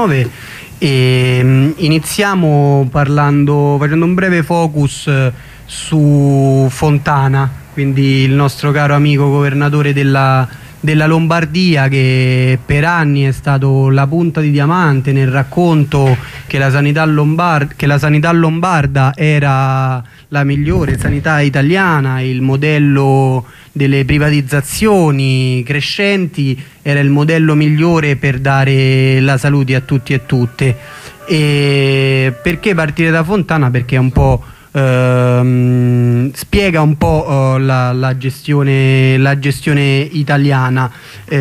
e iniziamo facendo un breve focus su Fontana, quindi il nostro caro amico governatore della Lombardia, che per anni è stato la punta di diamante nel racconto che la sanità lombarda era la migliore sanità italiana, il modello delle privatizzazioni crescenti era il modello migliore per dare la salute a tutti e tutte. E perché partire da Fontana? Perché è un po' spiega un po' la gestione italiana,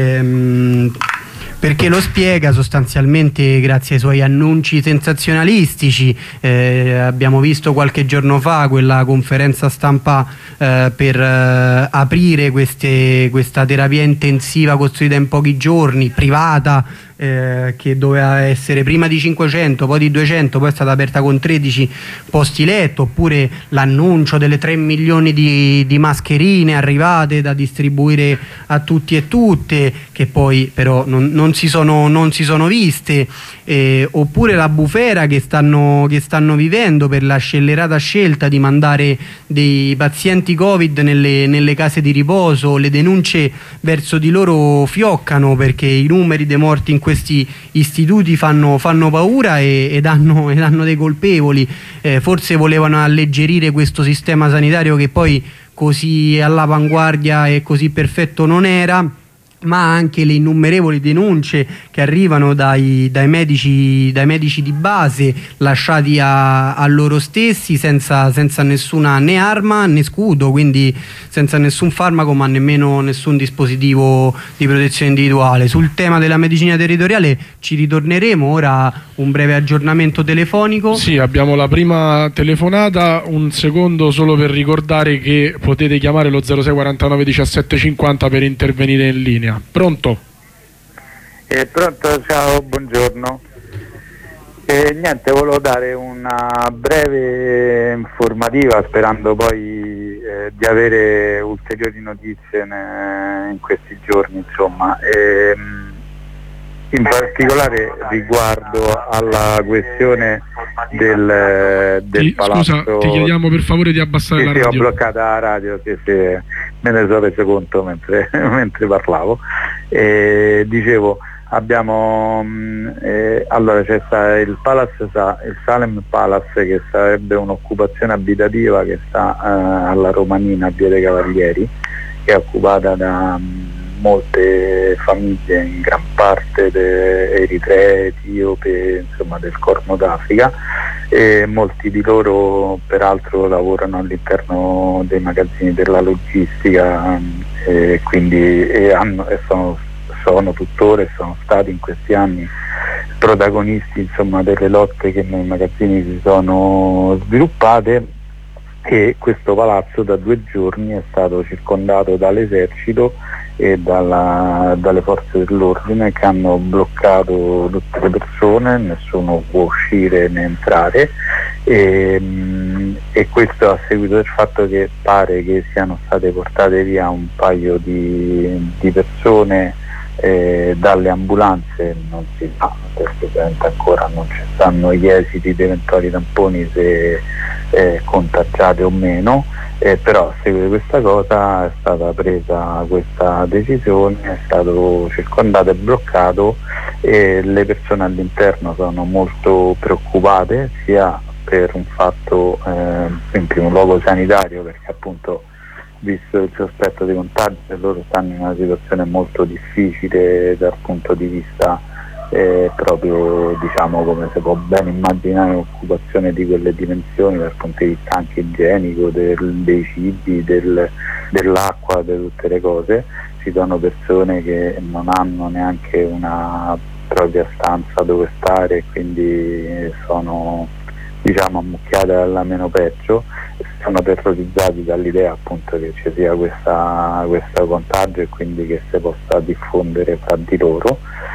perché lo spiega sostanzialmente grazie ai suoi annunci sensazionalistici. Abbiamo visto qualche giorno fa quella conferenza stampa per aprire questa terapia intensiva costruita in pochi giorni, privata, che doveva essere prima di 500, poi di 200, poi è stata aperta con 13 posti letto, oppure l'annuncio delle 3 milioni di mascherine arrivate da distribuire a tutti e tutte, che poi però non si sono viste, oppure la bufera che stanno vivendo per la scellerata scelta di mandare dei pazienti Covid nelle case di riposo. Le denunce verso di loro fioccano, perché i numeri dei morti in questi istituti fanno paura ed hanno dei colpevoli. Forse volevano alleggerire questo sistema sanitario che poi così all'avanguardia e così perfetto non era, ma anche le innumerevoli denunce che arrivano dai medici di base, lasciati a loro stessi, senza nessuna né arma né scudo, quindi senza nessun farmaco ma nemmeno nessun dispositivo di protezione individuale. Sul tema della medicina territoriale ci ritorneremo. Ora un breve aggiornamento telefonico. Sì, abbiamo la prima telefonata. Un secondo solo per ricordare che potete chiamare lo 06 49 17 50 per intervenire in linea. Pronto? Pronto, ciao, buongiorno. Niente, volevo dare una breve informativa, sperando poi di avere ulteriori notizie in questi giorni, insomma. In particolare riguardo alla questione del palazzo. Scusa, ti chiediamo per favore di abbassare la radio. Sì, ho bloccato la radio, che me ne sono reso conto mentre parlavo. Dicevo, abbiamo allora c'è il Salem Palace, che sarebbe un'occupazione abitativa che sta alla Romanina, a Via dei Cavalieri, che è occupata da molte famiglie, in gran parte eritree, etiope, insomma del Corno d'Africa, e molti di loro peraltro lavorano all'interno dei magazzini della logistica, sono tuttora e sono stati in questi anni protagonisti, insomma, delle lotte che nei magazzini si sono sviluppate. E questo palazzo da 2 giorni è stato circondato dall'esercito e dalle forze dell'ordine, che hanno bloccato tutte le persone, nessuno può uscire né entrare, e questo a seguito del fatto che pare che siano state portate via un paio di persone dalle ambulanze. Non si sa, perché ovviamente ancora non ci stanno gli esiti di eventuali tamponi, se contagiate o meno, però a seguito di questa cosa è stata presa questa decisione, è stato circondato e bloccato, e le persone all'interno sono molto preoccupate, sia per un fatto in primo luogo sanitario, perché appunto, visto il sospetto di contagio, loro stanno in una situazione molto difficile dal punto di vista proprio, diciamo, come si può ben immaginare, un'occupazione di quelle dimensioni dal punto di vista anche igienico, dei cibi, dell'acqua, di tutte le cose. Ci sono persone che non hanno neanche una propria stanza dove stare, quindi sono, diciamo, ammucchiate alla meno peggio, e sono terrorizzati dall'idea appunto che ci sia questo contagio e quindi che si possa diffondere fra di loro.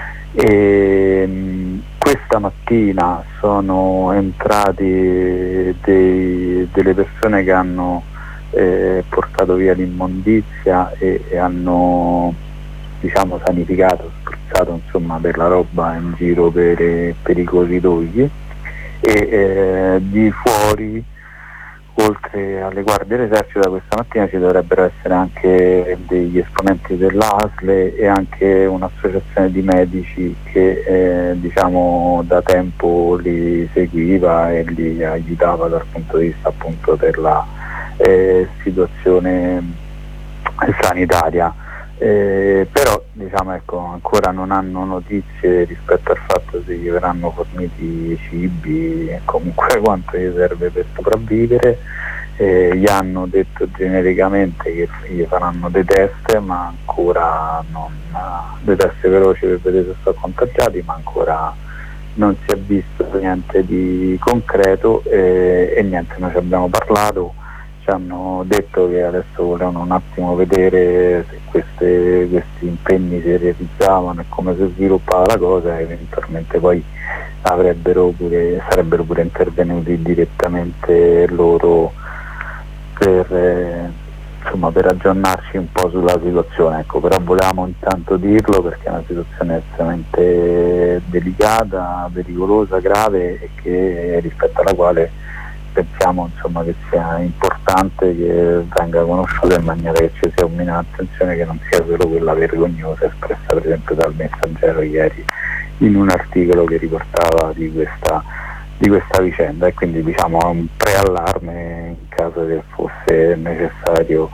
E questa mattina sono entrati delle persone che hanno portato via l'immondizia e hanno diciamo sanificato, spruzzato insomma per la roba in giro per i corridoi, e di fuori, oltre alle guardie dell'esercito, da questa mattina ci dovrebbero essere anche degli esponenti dell'ASL e anche un'associazione di medici che diciamo da tempo li seguiva e li aiutava dal punto di vista appunto della situazione sanitaria. Però diciamo, ecco, ancora non hanno notizie rispetto al fatto se gli verranno forniti cibi e comunque quanto gli serve per sopravvivere. Gli hanno detto genericamente che gli faranno dei test, ma ancora non dei test veloci per vedere se sono contagiati, ma ancora non si è visto niente di concreto, e niente, noi ci abbiamo parlato. Ci hanno detto che adesso volevano un attimo vedere se questi impegni si realizzavano e come si sviluppava la cosa, e eventualmente poi sarebbero pure intervenuti direttamente loro per aggiornarci un po' sulla situazione, ecco. Però volevamo intanto dirlo perché è una situazione estremamente delicata, pericolosa, grave, e che rispetto alla quale pensiamo insomma che sia importante che venga conosciuta, in maniera che ci sia un minimo di attenzione, che non sia solo quella vergognosa espressa per esempio dal Messaggero ieri in un articolo che riportava di questa vicenda, e quindi diciamo un preallarme in caso che fosse necessario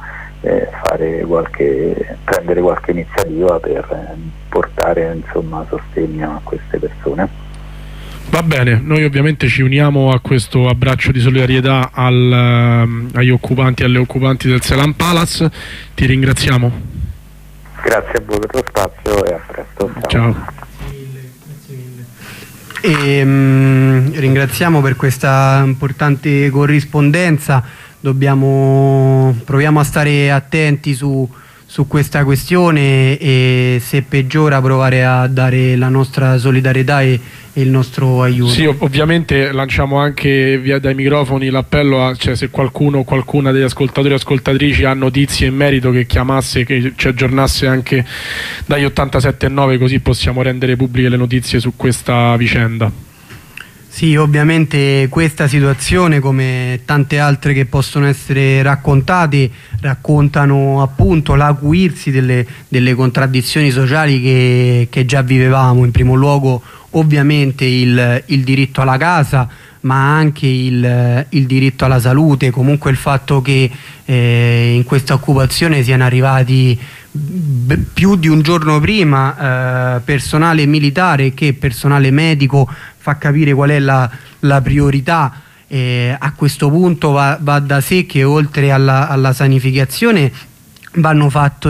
prendere qualche iniziativa per portare insomma sostegno a queste persone. Va bene, noi ovviamente ci uniamo a questo abbraccio di solidarietà agli occupanti e alle occupanti del Selam Palace. Ti ringraziamo. Grazie a voi per lo spazio e a presto. Ciao. E ringraziamo per questa importante corrispondenza. Proviamo a stare attenti su questa questione, e se peggiora provare a dare la nostra solidarietà e il nostro aiuto. Sì, ovviamente lanciamo anche via dai microfoni l'appello cioè, se qualcuno o qualcuna degli ascoltatori o ascoltatrici ha notizie in merito, che chiamasse, che ci aggiornasse anche dagli 87.9, così possiamo rendere pubbliche le notizie su questa vicenda. Sì, ovviamente questa situazione, come tante altre che possono essere raccontate, raccontano appunto l'acuirsi delle contraddizioni sociali che già vivevamo. In primo luogo ovviamente il diritto alla casa, ma anche il diritto alla salute, comunque il fatto che in questa occupazione siano arrivati più di un giorno prima personale militare che personale medico, fa capire qual è la priorità. A questo punto va da sé che oltre alla sanificazione va fatto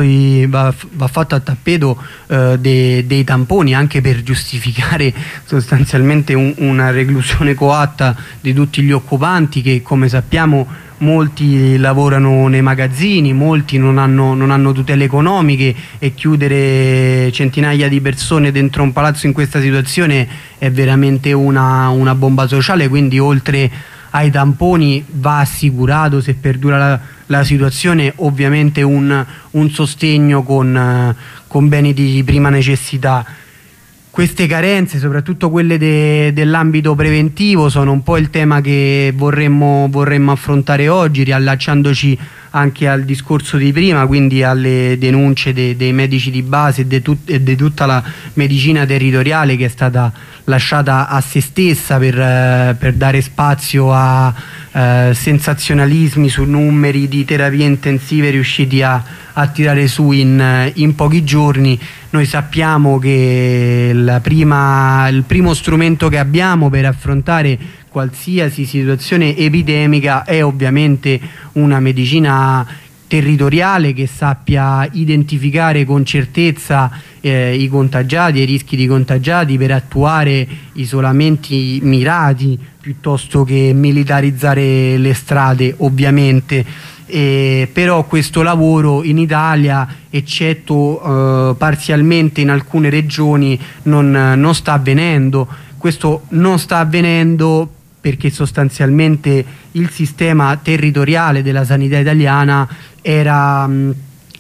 a tappeto dei tamponi, anche per giustificare sostanzialmente una reclusione coatta di tutti gli occupanti, che come sappiamo molti lavorano nei magazzini, molti non hanno tutele economiche, e chiudere centinaia di persone dentro un palazzo in questa situazione è veramente una bomba sociale. Quindi oltre ai tamponi va assicurato, se perdura la situazione, ovviamente un sostegno con beni di prima necessità. Queste carenze, soprattutto quelle dell'ambito preventivo, sono un po' il tema che vorremmo affrontare oggi, riallacciandoci anche al discorso di prima, quindi alle denunce dei medici di base e di tutta la medicina territoriale, che è stata lasciata a se stessa per dare spazio a sensazionalismi su numeri di terapie intensive riusciti a tirare su in pochi giorni. Noi sappiamo che il primo strumento che abbiamo per affrontare qualsiasi situazione epidemica è ovviamente una medicina territoriale che sappia identificare con certezza i contagiati e i rischi di contagiati, per attuare isolamenti mirati piuttosto che militarizzare le strade, ovviamente. Però questo lavoro in Italia, eccetto parzialmente in alcune regioni, non sta avvenendo. Questo non sta avvenendo perché sostanzialmente il sistema territoriale della sanità italiana era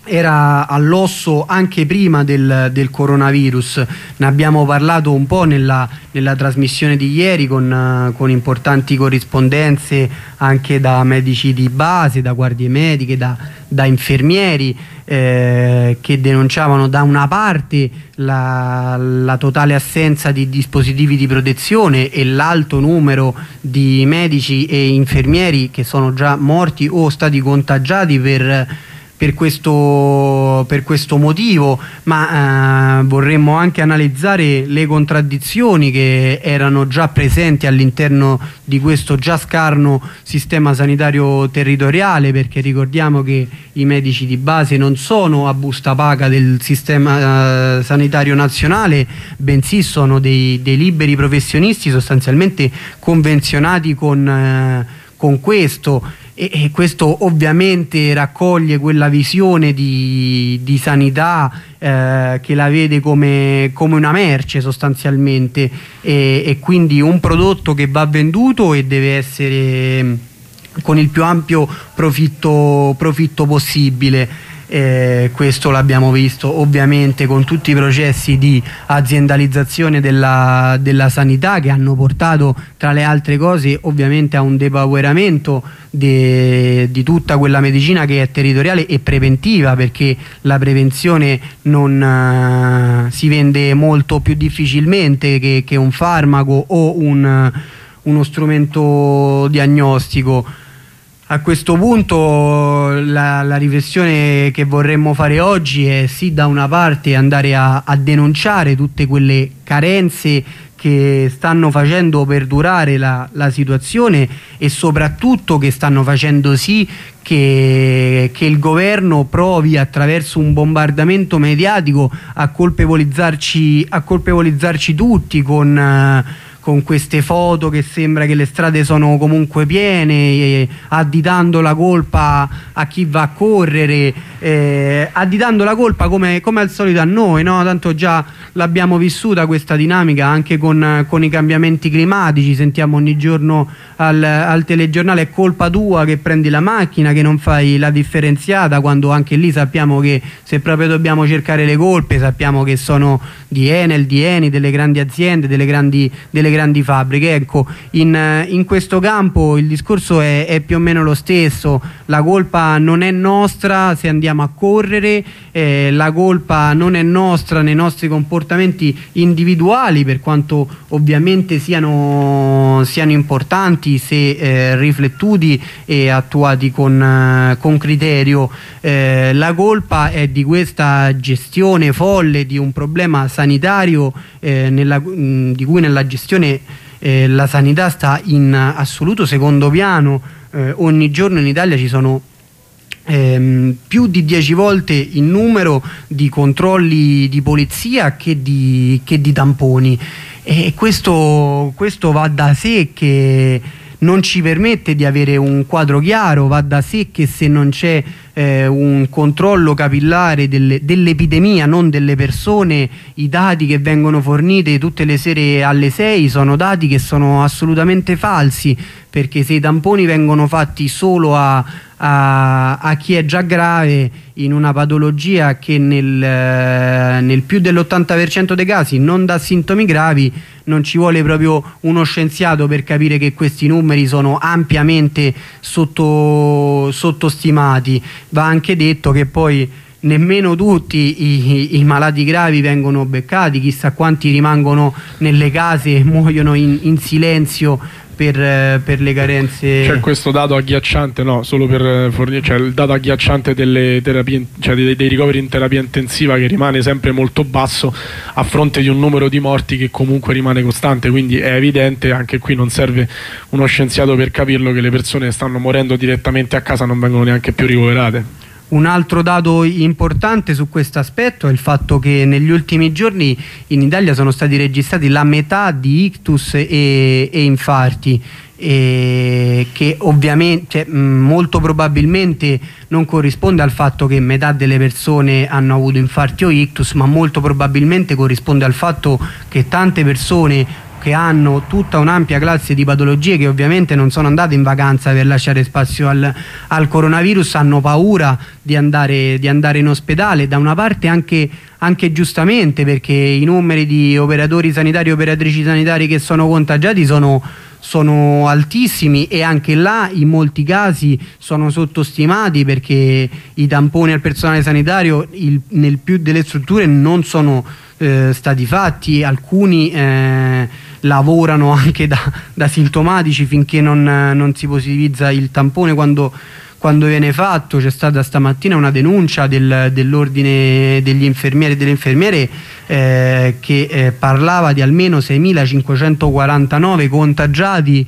era all'osso anche prima del coronavirus. Ne abbiamo parlato un po' nella trasmissione di ieri con importanti corrispondenze anche da medici di base, da guardie mediche, da infermieri che denunciavano da una parte la totale assenza di dispositivi di protezione e l'alto numero di medici e infermieri che sono già morti o stati contagiati per questo motivo, ma vorremmo anche analizzare le contraddizioni che erano già presenti all'interno di questo già scarno sistema sanitario territoriale, perché ricordiamo che i medici di base non sono a busta paga del sistema sanitario nazionale, bensì sono dei liberi professionisti sostanzialmente convenzionati con questo. E questo ovviamente raccoglie quella visione di sanità che la vede come una merce sostanzialmente, e quindi un prodotto che va venduto e deve essere con il più ampio profitto possibile. Questo l'abbiamo visto ovviamente con tutti i processi di aziendalizzazione della sanità, che hanno portato tra le altre cose ovviamente a un depauperamento di tutta quella medicina che è territoriale e preventiva, perché la prevenzione non si vende molto più difficilmente che un farmaco o uno strumento diagnostico. A questo punto la riflessione che vorremmo fare oggi è sì, da una parte andare a denunciare tutte quelle carenze che stanno facendo perdurare la situazione, e soprattutto che stanno facendo sì che il governo provi attraverso un bombardamento mediatico a colpevolizzarci tutti con queste foto che sembra che le strade sono comunque piene, additando la colpa a chi va a correre, additando la colpa come al solito a noi, no? Tanto già l'abbiamo vissuta questa dinamica anche con i cambiamenti climatici. Sentiamo ogni giorno al telegiornale: è colpa tua che prendi la macchina, che non fai la differenziata, quando anche lì sappiamo che, se proprio dobbiamo cercare le colpe, sappiamo che sono di Enel, di Eni, delle grandi aziende, delle grandi fabbriche. Ecco, in questo campo il discorso è più o meno lo stesso. La colpa non è nostra se andiamo a correre, la colpa non è nostra nei nostri comportamenti individuali, per quanto ovviamente siano importanti se riflettuti e attuati con criterio. La colpa è di questa gestione folle di un problema sanitario di cui nella gestione la sanità sta in assoluto secondo piano. Ogni giorno in Italia ci sono più di 10 volte il numero di controlli di polizia che di tamponi, e questo va da sé che non ci permette di avere un quadro chiaro. Va da sé che se non c'è un controllo capillare dell'epidemia, non delle persone, i dati che vengono forniti tutte le sere alle 6 sono dati che sono assolutamente falsi, perché se i tamponi vengono fatti solo a chi è già grave in una patologia che nel più dell'80% dei casi non dà sintomi gravi, non ci vuole proprio uno scienziato per capire che questi numeri sono ampiamente sottostimati. Va anche detto che poi nemmeno tutti i malati gravi vengono beccati, chissà quanti rimangono nelle case e muoiono in silenzio per le carenze. C'è questo dato agghiacciante, no, solo per fornire, cioè il dato agghiacciante delle terapie, cioè dei ricoveri in terapia intensiva, che rimane sempre molto basso a fronte di un numero di morti che comunque rimane costante. Quindi è evidente, anche qui non serve uno scienziato per capirlo, che le persone stanno morendo direttamente a casa, non vengono neanche più ricoverate. Un altro dato importante su questo aspetto è il fatto che negli ultimi giorni in Italia sono stati registrati la metà di ictus e infarti, che ovviamente molto probabilmente non corrisponde al fatto che metà delle persone hanno avuto infarti o ictus, ma molto probabilmente corrisponde al fatto che tante persone che hanno tutta un'ampia classe di patologie, che ovviamente non sono andate in vacanza per lasciare spazio al coronavirus, hanno paura di andare in ospedale, da una parte anche giustamente, perché i numeri di operatori sanitari e operatrici sanitari che sono contagiati sono altissimi, e anche là in molti casi sono sottostimati, perché i tamponi al personale sanitario nel più delle strutture non sono stati fatti. Alcuni lavorano anche da sintomatici finché non si positivizza il tampone quando viene fatto. C'è stata stamattina una denuncia dell'ordine degli infermieri e delle infermiere che parlava di almeno 6.549 contagiati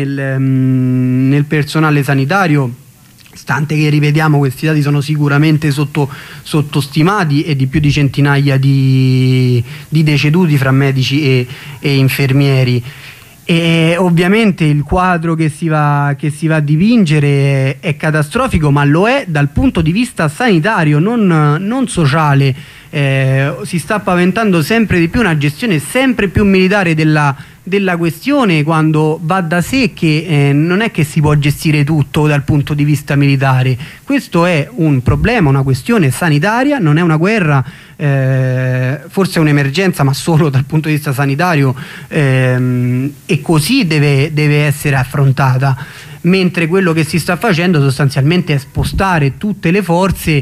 nel personale sanitario, stante che, rivediamo, questi dati sono sicuramente sottostimati, e di più di centinaia di deceduti fra medici e infermieri. E ovviamente il quadro che si va a dipingere è catastrofico, ma lo è dal punto di vista sanitario, non sociale. Si sta paventando sempre di più una gestione sempre più militare della questione, quando va da sé che non è che si può gestire tutto dal punto di vista militare. Questo è un problema, una questione sanitaria, non è una guerra, forse è un'emergenza, ma solo dal punto di vista sanitario, e così deve essere affrontata. Mentre quello che si sta facendo sostanzialmente è spostare tutte le forze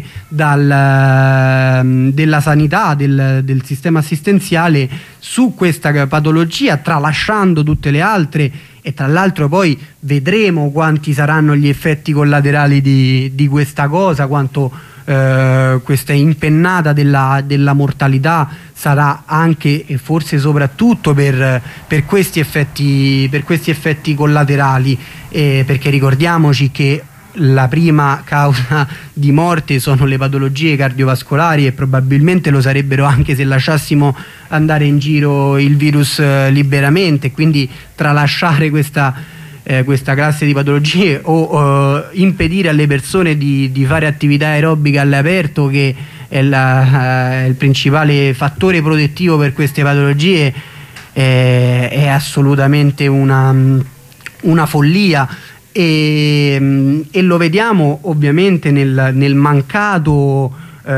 della sanità, del sistema assistenziale su questa patologia, tralasciando tutte le altre, e tra l'altro poi vedremo quanti saranno gli effetti collaterali di questa cosa, quanto questa impennata della mortalità sarà anche e forse soprattutto per questi effetti collaterali, perché ricordiamoci che la prima causa di morte sono le patologie cardiovascolari, e probabilmente lo sarebbero anche se lasciassimo andare in giro il virus liberamente. Quindi tralasciare questa classe di patologie o impedire alle persone di fare attività aerobica all'aperto, che è il principale fattore protettivo per queste patologie, è assolutamente una follia, e lo vediamo ovviamente nel mancato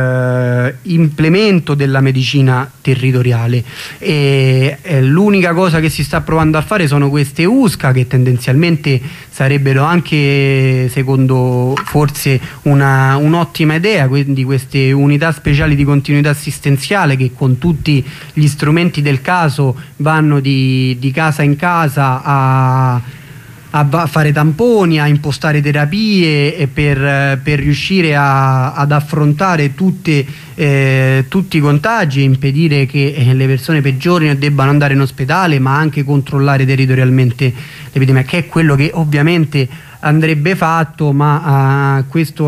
implemento della medicina territoriale. L'unica cosa che si sta provando a fare sono queste USCA, che tendenzialmente sarebbero anche, secondo forse, un'ottima idea, quindi queste unità speciali di continuità assistenziale, che con tutti gli strumenti del caso vanno di casa in casa a fare tamponi, a impostare terapie, e per riuscire ad affrontare tutti i contagi e impedire che le persone peggiorino e debbano andare in ospedale, ma anche controllare territorialmente l'epidemia, che è quello che ovviamente andrebbe fatto, ma questo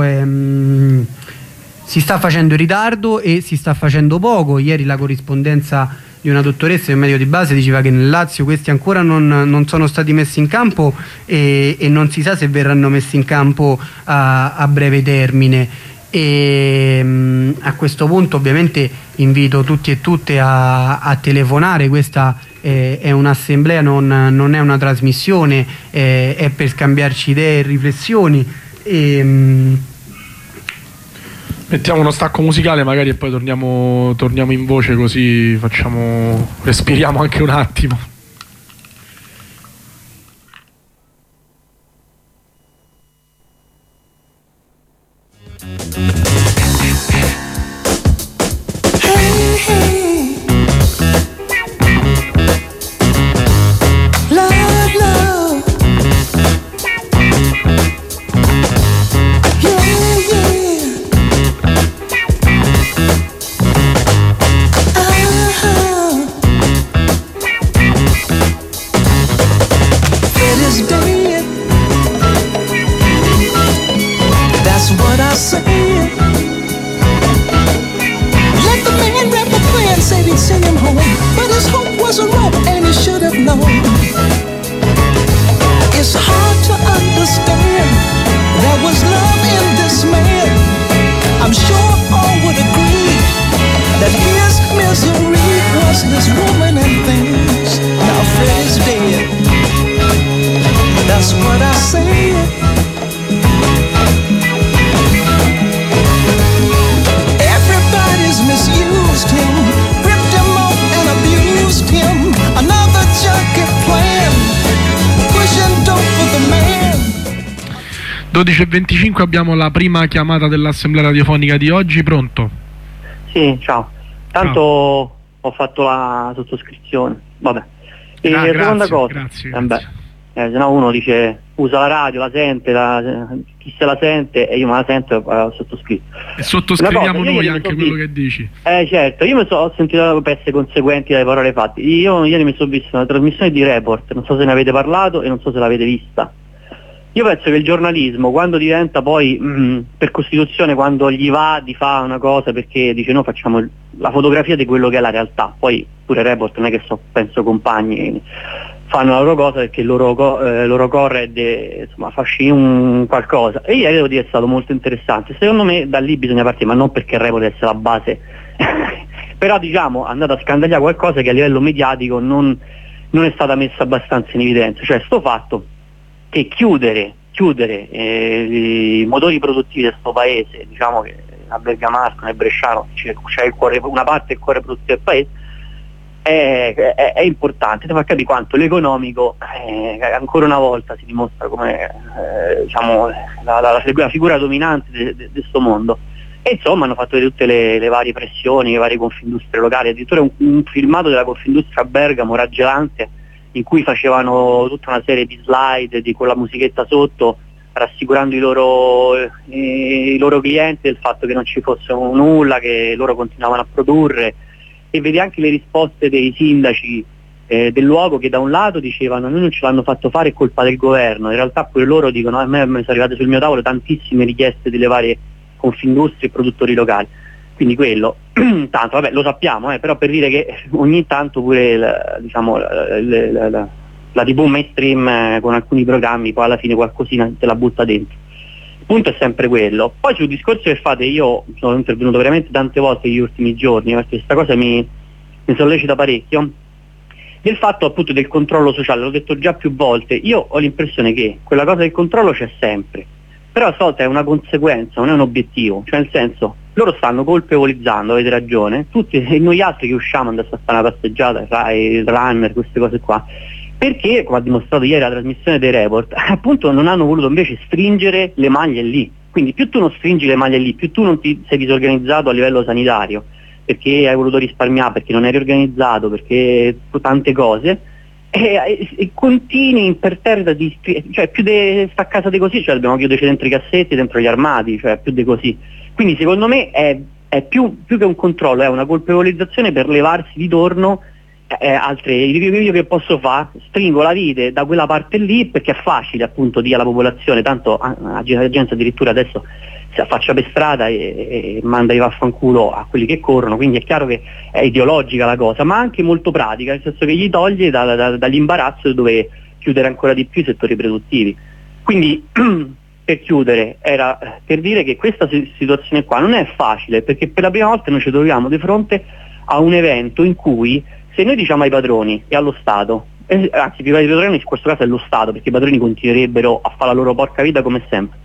si sta facendo in ritardo e si sta facendo poco. Ieri la corrispondenza di una dottoressa di un medico di base diceva che nel Lazio questi ancora non sono stati messi in campo, e non si sa se verranno messi in campo a breve termine. E a questo punto ovviamente invito tutti e tutte a telefonare. Questa è un'assemblea, non è una trasmissione, è per scambiarci idee e riflessioni. Mettiamo uno stacco musicale magari e poi torniamo in voce, così respiriamo anche un attimo. It's hard to understand there was love in this man. I'm sure all would agree that his misery was this woman and things. Now Freddie 12:25 abbiamo la prima chiamata dell'assemblea radiofonica di oggi, pronto? Sì, ciao. Tanto ho fatto la sottoscrizione, vabbè. E la seconda cosa, grazie. se no uno dice usa la radio, la sente, chi se la sente, e io me la sento e ho sottoscritto. E sottoscriviamo noi anche quello che dici. Certo, io ho sentito pezzi conseguenti dalle parole fatte. Io ieri mi sono visto una trasmissione di Report, non so se ne avete parlato e non so se l'avete vista. Io penso che il giornalismo, quando diventa poi per Costituzione, quando gli va di fare una cosa perché dice no, facciamo la fotografia di quello che è la realtà, poi pure Report non è che penso compagni, fanno la loro cosa perché il loro core insomma fa un qualcosa, e ieri devo dire è stato molto interessante. Secondo me da lì bisogna partire, ma non perché Report deve essere la base però diciamo è andato a scandagliare qualcosa che a livello mediatico non è stata messa abbastanza in evidenza, cioè sto fatto che chiudere i motori produttivi di questo paese, diciamo che a Bergamasco, nel Bresciano c'è il cuore, una parte del cuore produttivo del paese, è importante, ti fa capire quanto l'economico ancora una volta si dimostra come diciamo la figura dominante di questo mondo. E insomma hanno fatto vedere tutte le varie pressioni, le varie confindustrie locali, addirittura un filmato della Confindustria Bergamo raggelante, in cui facevano tutta una serie di slide con la musichetta sotto, rassicurando i loro clienti del fatto che non ci fosse nulla, che loro continuavano a produrre, e vedi anche le risposte dei sindaci del luogo che da un lato dicevano noi non ce l'hanno fatto fare, è colpa del governo, in realtà pure loro dicono a me sono arrivate sul mio tavolo tantissime richieste delle varie confindustrie e produttori locali. Quindi quello, tanto vabbè lo sappiamo, però per dire che ogni tanto pure la TV mainstream con alcuni programmi poi alla fine qualcosina te la butta dentro. Il punto è sempre quello. Poi sul discorso che fate, io sono intervenuto veramente tante volte negli ultimi giorni, perché questa cosa mi sollecita parecchio, del fatto appunto del controllo sociale, l'ho detto già più volte, io ho l'impressione che quella cosa del controllo c'è sempre, però a volte è una conseguenza, non è un obiettivo, cioè nel senso loro stanno colpevolizzando, avete ragione, tutti e noi altri che usciamo andare a fare una passeggiata, il runner, queste cose qua, perché, come ha dimostrato ieri la trasmissione dei Report, appunto non hanno voluto invece stringere le maglie lì. Quindi più tu non stringi le maglie lì, più tu non ti sei disorganizzato a livello sanitario, perché hai voluto risparmiare, perché non eri organizzato, perché tante cose, e continui imperterrita cioè più sta a casa di così, cioè dobbiamo chiuderci dentro i cassetti, dentro gli armadi, cioè più di così. Quindi secondo me è più che un controllo, è una colpevolizzazione per levarsi di torno altre. Io che posso fare? Stringo la vite da quella parte lì perché è facile appunto dire alla popolazione, tanto la gente addirittura adesso si affaccia per strada e manda i vaffanculo a quelli che corrono, quindi è chiaro che è ideologica la cosa, ma anche molto pratica, nel senso che gli toglie dall'imbarazzo dove chiudere ancora di più i settori produttivi. Quindi per chiudere era per dire che questa situazione qua non è facile, perché per la prima volta noi ci troviamo di fronte a un evento in cui se noi diciamo ai padroni e allo Stato, anzi più che ai padroni in questo caso è lo Stato, perché i padroni continuerebbero a fare la loro porca vita come sempre,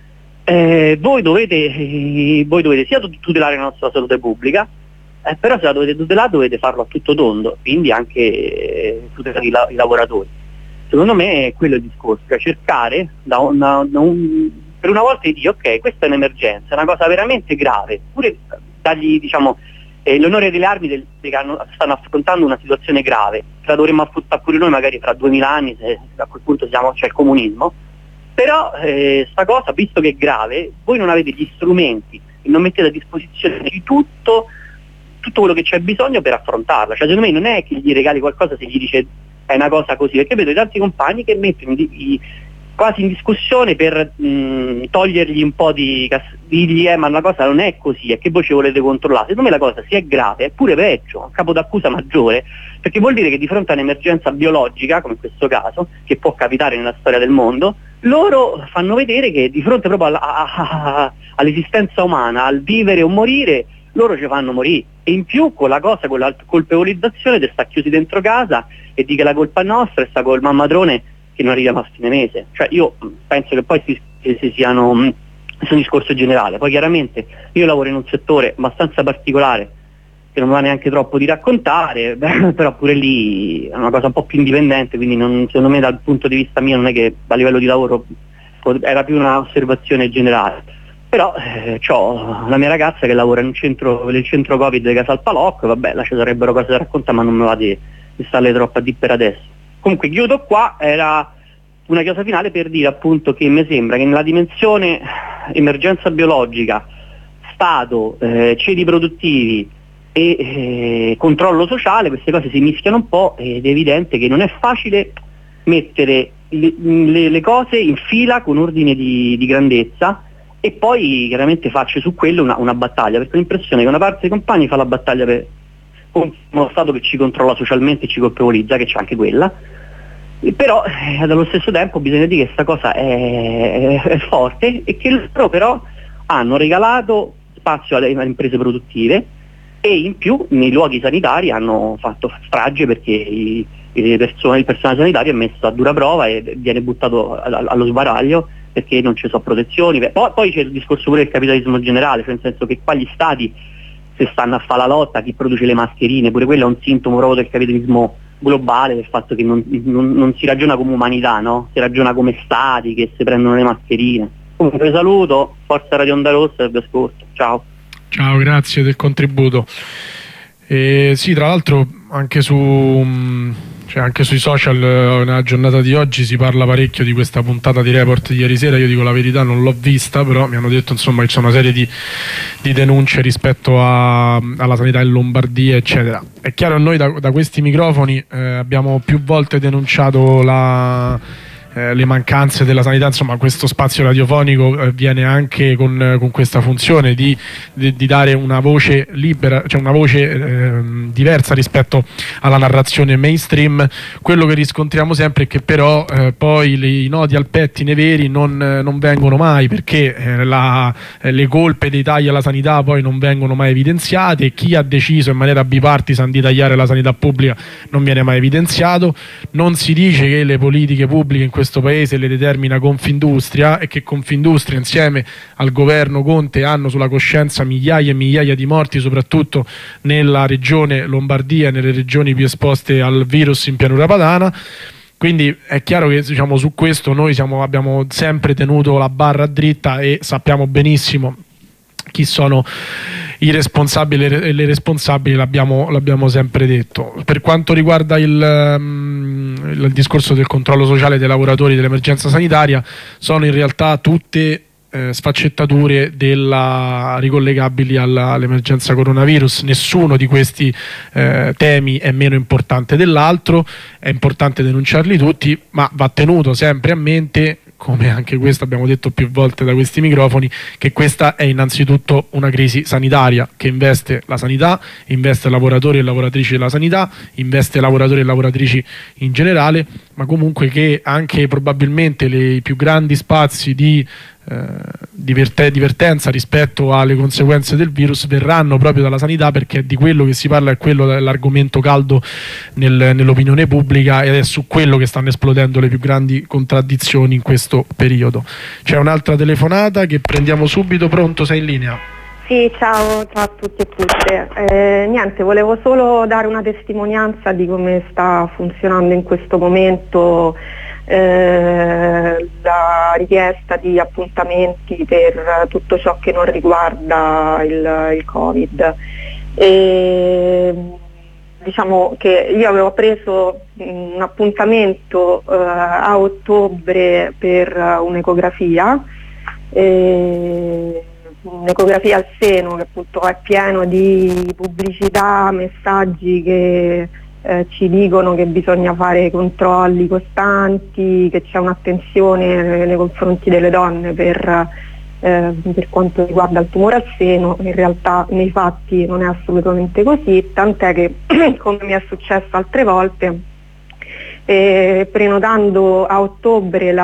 voi dovete sia tutelare la nostra salute pubblica, però se la dovete tutelare dovete farlo a tutto tondo, quindi anche tutelare i lavoratori. Secondo me è quello il discorso, cioè cercare per una volta di dire ok, questa è un'emergenza, è una cosa veramente grave, pure dargli l'onore delle armi che stanno affrontando una situazione grave, la dovremmo affrontare pure noi magari fra 2000 anni, se a quel punto c'è il comunismo, però sta cosa, visto che è grave, voi non avete gli strumenti e non mettete a disposizione di tutto quello che c'è bisogno per affrontarla. Cioè secondo me non è che gli regali qualcosa se gli dice è una cosa così, perché vedo tanti compagni che mettono quasi in discussione per togliergli un po' dirgli ma una cosa non è così, è che voi ci volete controllare. Secondo me la cosa se è grave è pure peggio, un capo d'accusa maggiore, perché vuol dire che di fronte a un'emergenza biologica come in questo caso, che può capitare nella storia del mondo, loro fanno vedere che di fronte proprio all'esistenza umana, al vivere o morire, loro ci fanno morire, e in più con la colpevolizzazione di sta chiusi dentro casa e di che la colpa è nostra e sta col mammadrone che non arriviamo a fine mese. Cioè io penso che poi siano un discorso generale, poi chiaramente io lavoro in un settore abbastanza particolare che non mi va neanche troppo di raccontare, però pure lì è una cosa un po' più indipendente, quindi secondo me dal punto di vista mio non è che a livello di lavoro era più un'osservazione generale. Però ho la mia ragazza che lavora nel centro Covid di Casal Palocco, vabbè, là ci sarebbero cose da raccontare, ma non mi va di starle troppo a dire per adesso. Comunque chiudo qua, era una cosa finale per dire appunto che mi sembra che nella dimensione emergenza biologica, Stato, ceti produttivi e controllo sociale, queste cose si mischiano un po' ed è evidente che non è facile mettere le cose in fila con ordine di grandezza e poi chiaramente faccio su quello una battaglia, perché ho l'impressione che una parte dei compagni fa la battaglia per uno Stato che ci controlla socialmente e ci colpevolizza, che c'è anche quella, però dallo stesso tempo bisogna dire che questa cosa è forte e che loro però hanno regalato spazio alle imprese produttive e in più nei luoghi sanitari hanno fatto strage perché il personale sanitario è messo a dura prova e viene buttato allo sbaraglio perché non ci sono protezioni. Poi c'è il discorso pure del capitalismo generale, cioè nel senso che qua gli stati se stanno a fare la lotta, chi produce le mascherine, pure quello è un sintomo proprio del capitalismo globale, del fatto che non si ragiona come umanità, no? Si ragiona come stati che si prendono le mascherine. Comunque vi saluto, forza Radio Onda Rossa e vi ascolto, ciao. Ciao, grazie del contributo. Sì, tra l'altro anche sui social nella giornata di oggi si parla parecchio di questa puntata di Report di ieri sera. Io dico la verità, non l'ho vista, però mi hanno detto insomma che c'è una serie di denunce rispetto alla sanità in Lombardia eccetera. È chiaro, noi da questi microfoni abbiamo più volte denunciato le mancanze della sanità, insomma questo spazio radiofonico viene anche con questa funzione di dare una voce libera, cioè una voce diversa rispetto alla narrazione mainstream. Quello che riscontriamo sempre è che però poi i nodi al pettine veri non vengono mai, perché le colpe dei tagli alla sanità poi non vengono mai evidenziate, chi ha deciso in maniera bipartisan di tagliare la sanità pubblica non viene mai evidenziato, non si dice che le politiche pubbliche in questo paese le determina Confindustria e che Confindustria insieme al governo Conte hanno sulla coscienza migliaia e migliaia di morti, soprattutto nella regione Lombardia e nelle regioni più esposte al virus in pianura padana. Quindi è chiaro che diciamo, su questo noi abbiamo sempre tenuto la barra dritta e sappiamo benissimo chi sono i responsabili e le responsabili, l'abbiamo sempre detto. Per quanto riguarda il discorso del controllo sociale dei lavoratori dell'emergenza sanitaria, sono in realtà tutte sfaccettature ricollegabili all'emergenza coronavirus. Nessuno di questi temi è meno importante dell'altro, è importante denunciarli tutti, ma va tenuto sempre a mente, come anche questo abbiamo detto più volte da questi microfoni, che questa è innanzitutto una crisi sanitaria che investe la sanità, investe lavoratori e lavoratrici della sanità, investe lavoratori e lavoratrici in generale, ma comunque che anche probabilmente i più grandi spazi di divertenza rispetto alle conseguenze del virus verranno proprio dalla sanità, perché è di quello che si parla, è quello dell'argomento caldo nell'opinione pubblica ed è su quello che stanno esplodendo le più grandi contraddizioni in questo periodo. C'è un'altra telefonata che prendiamo subito. Pronto, sei in linea? Sì, ciao a tutti e tutte. Niente, volevo solo dare una testimonianza di come sta funzionando in questo momento la richiesta di appuntamenti per tutto ciò che non riguarda il Covid. Diciamo che io avevo preso un appuntamento a ottobre per un'ecografia, un'ecografia al seno che appunto è pieno di pubblicità, messaggi che ci dicono che bisogna fare controlli costanti, che c'è un'attenzione nei confronti delle donne per quanto riguarda il tumore al seno. In realtà nei fatti non è assolutamente così, tant'è che come mi è successo altre volte, prenotando a ottobre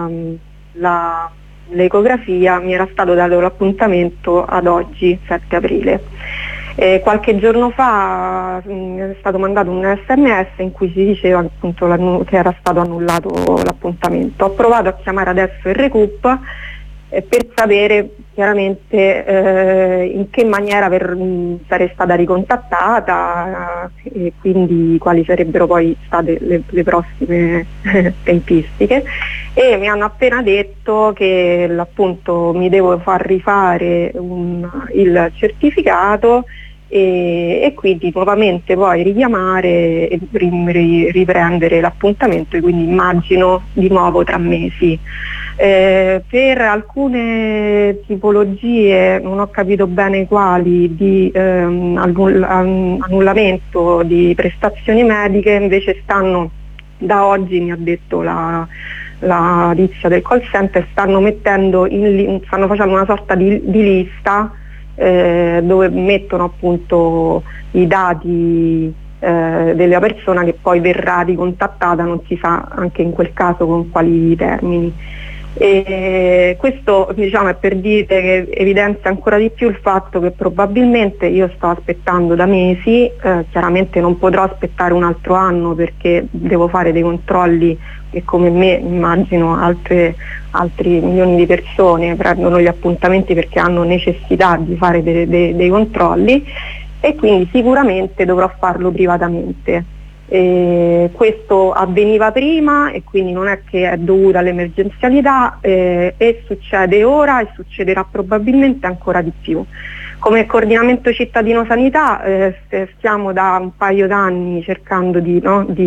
l'ecografia mi era stato dato l'appuntamento ad oggi, 7 aprile. Qualche giorno fa è stato mandato un SMS in cui si diceva appunto che era stato annullato l'appuntamento. Ho provato a chiamare adesso il Recup per sapere chiaramente in che maniera sarei stata ricontattata e quindi quali sarebbero poi state le prossime tempistiche. e mi hanno appena detto che appunto mi devo far rifare il certificato e quindi nuovamente poi richiamare e riprendere l'appuntamento, e quindi immagino di nuovo 3 mesi. Per alcune tipologie, non ho capito bene quali, di annullamento di prestazioni mediche, invece stanno, da oggi mi ha detto la tizia del call center, stanno facendo una sorta di lista dove mettono appunto i dati della persona che poi verrà ricontattata, non si sa anche in quel caso con quali termini. E questo, diciamo, è per dire che evidenzia ancora di più il fatto che probabilmente io sto aspettando da mesi, chiaramente non potrò aspettare un altro anno perché devo fare dei controlli che, come me immagino altri milioni di persone, prendono gli appuntamenti perché hanno necessità di fare dei controlli, e quindi sicuramente dovrò farlo privatamente. Questo avveniva prima e quindi non è che è dovuta all'emergenzialità, e succede ora e succederà probabilmente ancora di più. Come coordinamento cittadino sanità stiamo da un paio d'anni cercando di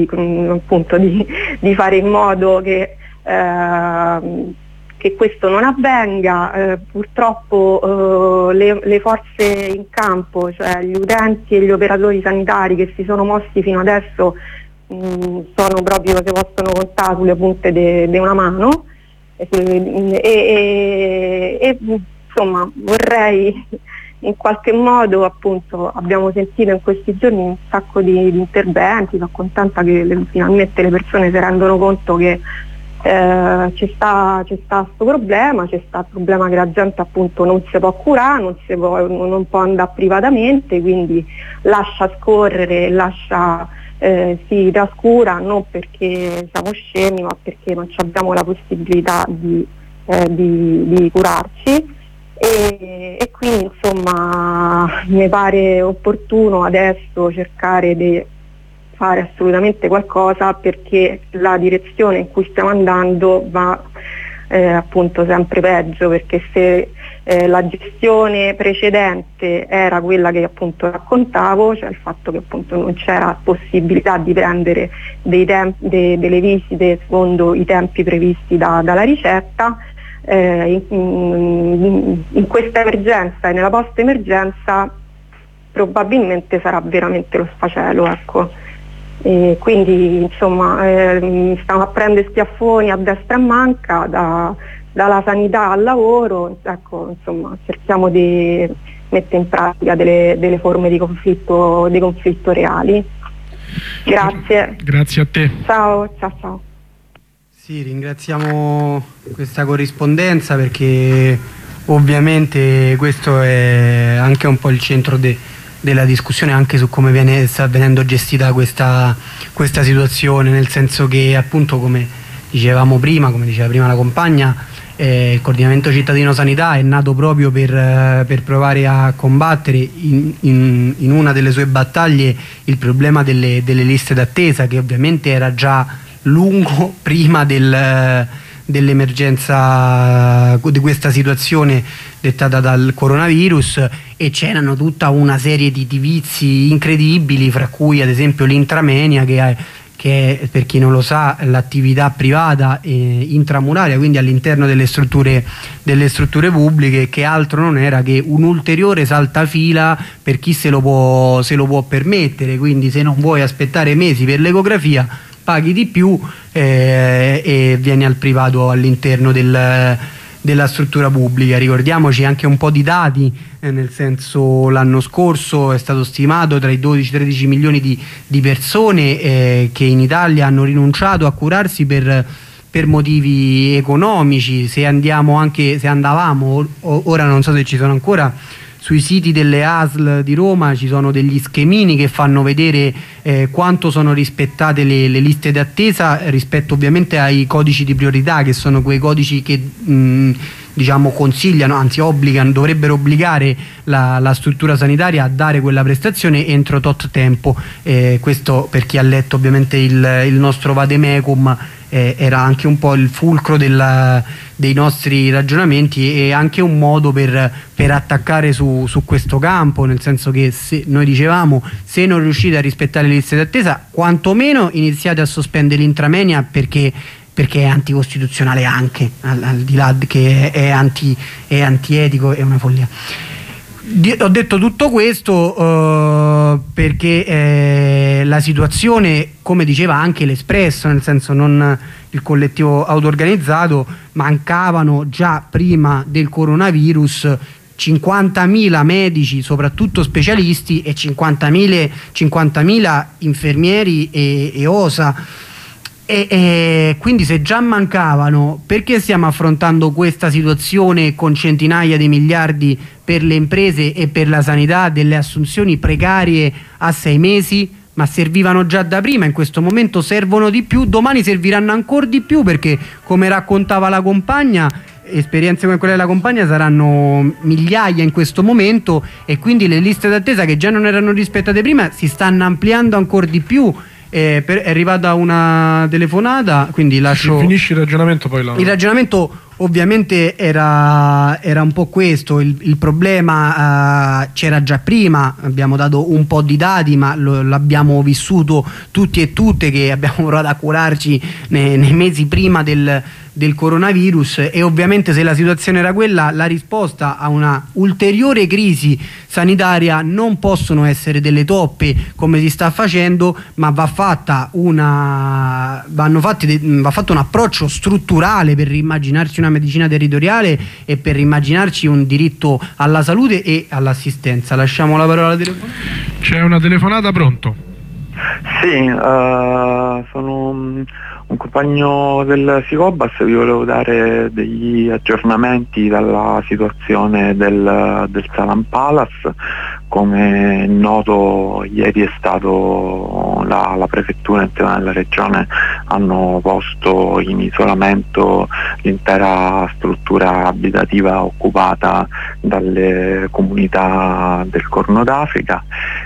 fare in modo che questo non avvenga. Purtroppo le forze in campo, cioè gli utenti e gli operatori sanitari che si sono mossi fino adesso, sono proprio, se possono contare sulle punte di una mano, e insomma vorrei in qualche modo, appunto, abbiamo sentito in questi giorni un sacco di interventi, sono contenta che finalmente le persone si rendono conto che c'è sta questo problema, c'è sta il problema che la gente appunto non si può curare, non può andare privatamente, quindi lascia scorrere, si trascura, non perché siamo scemi ma perché non abbiamo la possibilità di curarci, e quindi insomma mi pare opportuno adesso cercare di fare assolutamente qualcosa, perché la direzione in cui stiamo andando va appunto sempre peggio, perché se la gestione precedente era quella che appunto raccontavo, cioè il fatto che appunto non c'era possibilità di prendere delle visite secondo i tempi previsti dalla ricetta, in questa emergenza e nella post emergenza probabilmente sarà veramente lo sfacelo, ecco. E quindi insomma stiamo a prendere schiaffoni a destra e manca, dalla sanità al lavoro, ecco, insomma cerchiamo di mettere in pratica delle forme di conflitto reali. Grazie. Grazie a te. Ciao. Sì, ringraziamo questa corrispondenza, perché ovviamente questo è anche un po' il centro della discussione, anche su come sta venendo gestita questa situazione, nel senso che appunto, come diceva prima la compagna, il coordinamento cittadino sanità è nato proprio per provare a combattere in una delle sue battaglie il problema delle liste d'attesa, che ovviamente era già lungo prima dell'emergenza, di questa situazione dettata dal coronavirus, e c'erano tutta una serie di vizi incredibili, fra cui ad esempio l'intramenia, che è, per chi non lo sa, l'attività privata intramuraria, quindi all'interno delle strutture pubbliche, che altro non era che un ulteriore saltafila per chi se lo può permettere. Quindi se non vuoi aspettare mesi per l'ecografia, paghi di più e vieni al privato all'interno della struttura pubblica. Ricordiamoci anche un po' di dati, nel senso, l'anno scorso è stato stimato tra i 12-13 milioni di persone che in Italia hanno rinunciato a curarsi per motivi economici. Se andavamo, ora non so se ci sono ancora, sui siti delle ASL di Roma ci sono degli schemini che fanno vedere quanto sono rispettate le liste d'attesa rispetto ovviamente ai codici di priorità, che sono quei codici che diciamo consigliano, anzi dovrebbero obbligare la struttura sanitaria a dare quella prestazione entro tot tempo. Questo per chi ha letto ovviamente il nostro vademecum era anche un po' il fulcro dei nostri ragionamenti e anche un modo per attaccare su questo campo, nel senso che noi dicevamo, se non riuscite a rispettare le liste d'attesa, quantomeno iniziate a sospendere l'intramoenia perché è anticostituzionale anche, al di là che è antietico, è una follia. Ho detto tutto questo perché la situazione, come diceva anche l'Espresso, nel senso non il collettivo auto-organizzato, mancavano già prima del coronavirus 50.000 medici, soprattutto specialisti, e 50.000 infermieri e OSA. E quindi se già mancavano, perché stiamo affrontando questa situazione con centinaia di miliardi per le imprese e per la sanità, delle assunzioni precarie a 6 mesi? Ma servivano già da prima, in questo momento servono di più, domani serviranno ancora di più, perché come raccontava la compagna, esperienze come quella della compagna saranno migliaia in questo momento, e quindi le liste d'attesa che già non erano rispettate prima si stanno ampliando ancora di più. È arrivata una telefonata, quindi lascio. Finisci il ragionamento, poi Il ragionamento ovviamente era un po' questo, il problema c'era già prima, abbiamo dato un po' di dati, ma l'abbiamo vissuto tutti e tutte, che abbiamo provato a curarci nei mesi prima del coronavirus, e ovviamente se la situazione era quella, la risposta a una ulteriore crisi sanitaria non possono essere delle toppe come si sta facendo, ma va fatto un approccio strutturale per immaginarci una medicina territoriale e per immaginarci un diritto alla salute e all'assistenza. Lasciamo la parola alla telefonata. C'è una telefonata, pronto? Sì, sono un compagno del Sicobas, vi volevo dare degli aggiornamenti dalla situazione del Salam Palace. Come è noto, ieri è stato la prefettura insieme alla regione hanno posto in isolamento l'intera struttura abitativa occupata dalle comunità del Corno d'Africa,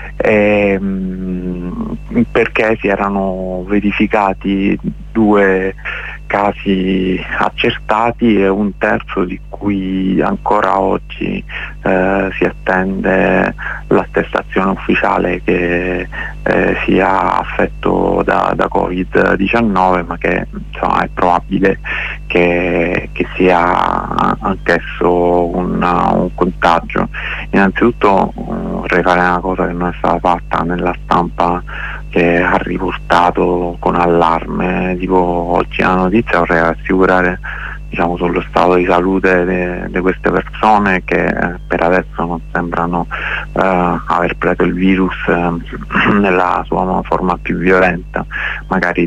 perché si erano verificati 2 casi accertati e un terzo di cui ancora oggi si attende l'attestazione ufficiale che sia affetto da Covid-19, ma che insomma, è probabile che sia anch'esso un contagio. Innanzitutto vorrei fare una cosa che non è stata fatta nella stampa, che ha riportato con allarme tipo oggi la notizia. Vorrei rassicurare sullo stato di salute di queste persone, che per adesso non sembrano aver preso il virus nella sua forma più violenta. Magari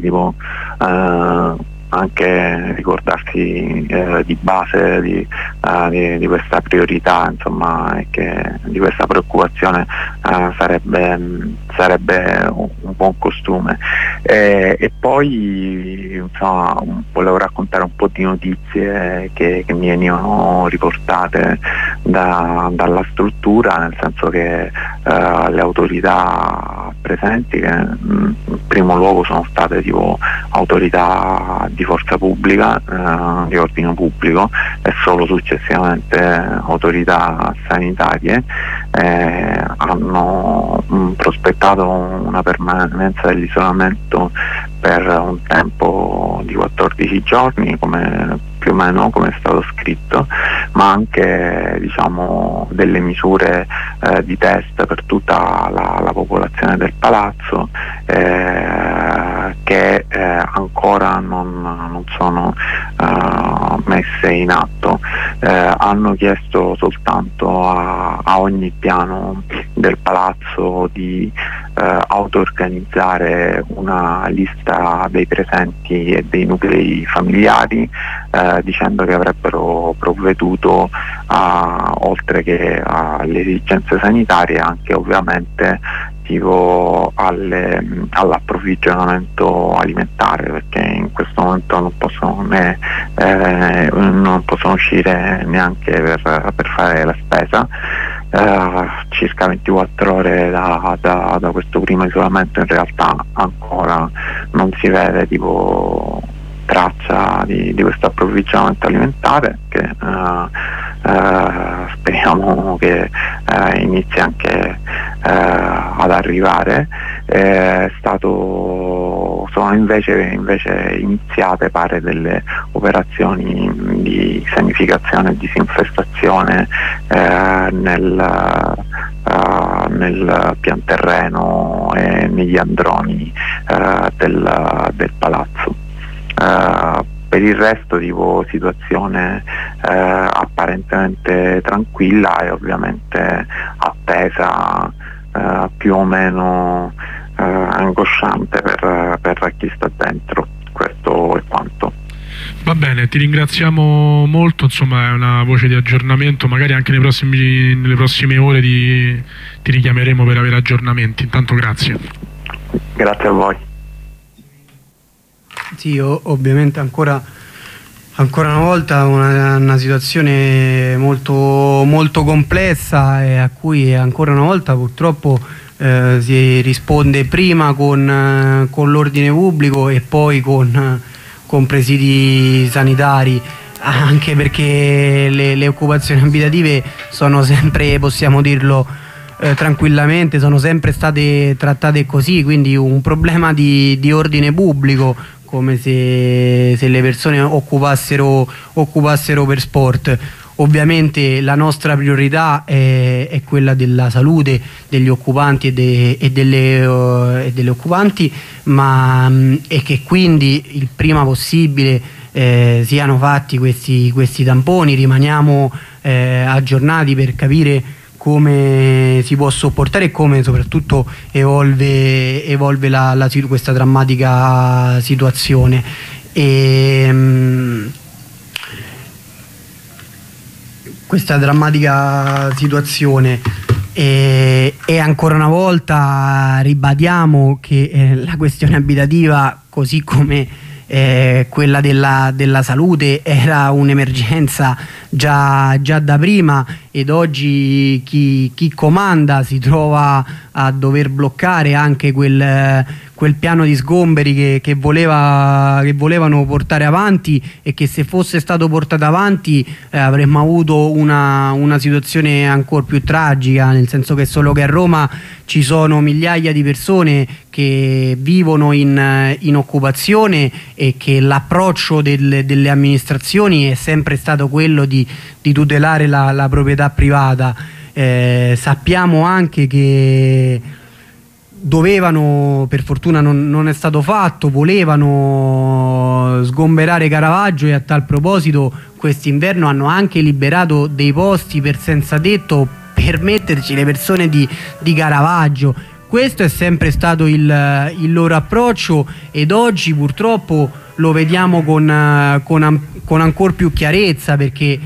anche ricordarsi di base di questa priorità, insomma, e che di questa preoccupazione sarebbe un buon costume. E poi volevo raccontare un po' di notizie che mi venivano riportate dalla struttura, nel senso che le autorità presenti, che in primo luogo sono state autorità di forza pubblica, di ordine pubblico, e solo successivamente autorità sanitarie, hanno prospettato una permanenza dell'isolamento per un tempo di 14 giorni, più o meno come è stato scritto, ma anche delle misure di test per tutta la popolazione del palazzo, che ancora non sono messe in atto. Hanno chiesto soltanto a ogni piano del palazzo di auto-organizzare una lista dei presenti e dei nuclei familiari, dicendo che avrebbero provveduto oltre che alle esigenze sanitarie anche ovviamente all'approvvigionamento alimentare, perché in questo momento non possono uscire neanche per fare la spesa. Circa 24 ore da questo primo isolamento in realtà ancora non si vede traccia di questo approvvigionamento alimentare che speriamo che inizi anche ad arrivare. Sono invece iniziate, pare, delle operazioni di sanificazione e disinfestazione nel pian terreno e negli androni del palazzo. Per il resto, situazione apparentemente tranquilla e ovviamente attesa, più o meno angosciante per chi sta dentro. Questo è quanto. Va bene, ti ringraziamo molto, insomma è una voce di aggiornamento, magari anche nelle prossime ore ti richiameremo per avere aggiornamenti. Intanto grazie. Grazie a voi. Sì, ovviamente ancora una volta una situazione molto, molto complessa e a cui ancora una volta purtroppo si risponde prima con l'ordine pubblico e poi con presidi sanitari, anche perché le occupazioni abitative sono sempre, possiamo dirlo tranquillamente, sono sempre state trattate così, quindi un problema di ordine pubblico, come se le persone occupassero per sport. Ovviamente la nostra priorità è quella della salute degli occupanti e delle occupanti, e che quindi il prima possibile siano fatti questi tamponi. Rimaniamo aggiornati per capire come si può sopportare e come soprattutto evolve questa drammatica situazione. Questa drammatica situazione e ancora una volta ribadiamo che la questione abitativa, così come quella della salute, era un'emergenza già da prima, ed oggi chi comanda si trova a dover bloccare anche quel piano di sgomberi che volevano portare avanti, e che se fosse stato portato avanti avremmo avuto una situazione ancora più tragica, nel senso che solo che a Roma ci sono migliaia di persone che vivono in occupazione e che l'approccio delle amministrazioni è sempre stato quello di tutelare la proprietà privata. Sappiamo anche che dovevano, per fortuna non è stato fatto, volevano sgomberare Caravaggio, e a tal proposito quest'inverno hanno anche liberato dei posti per senza tetto per metterci le persone di Caravaggio. Questo è sempre stato il loro approccio, ed oggi purtroppo lo vediamo con ancora più chiarezza, perché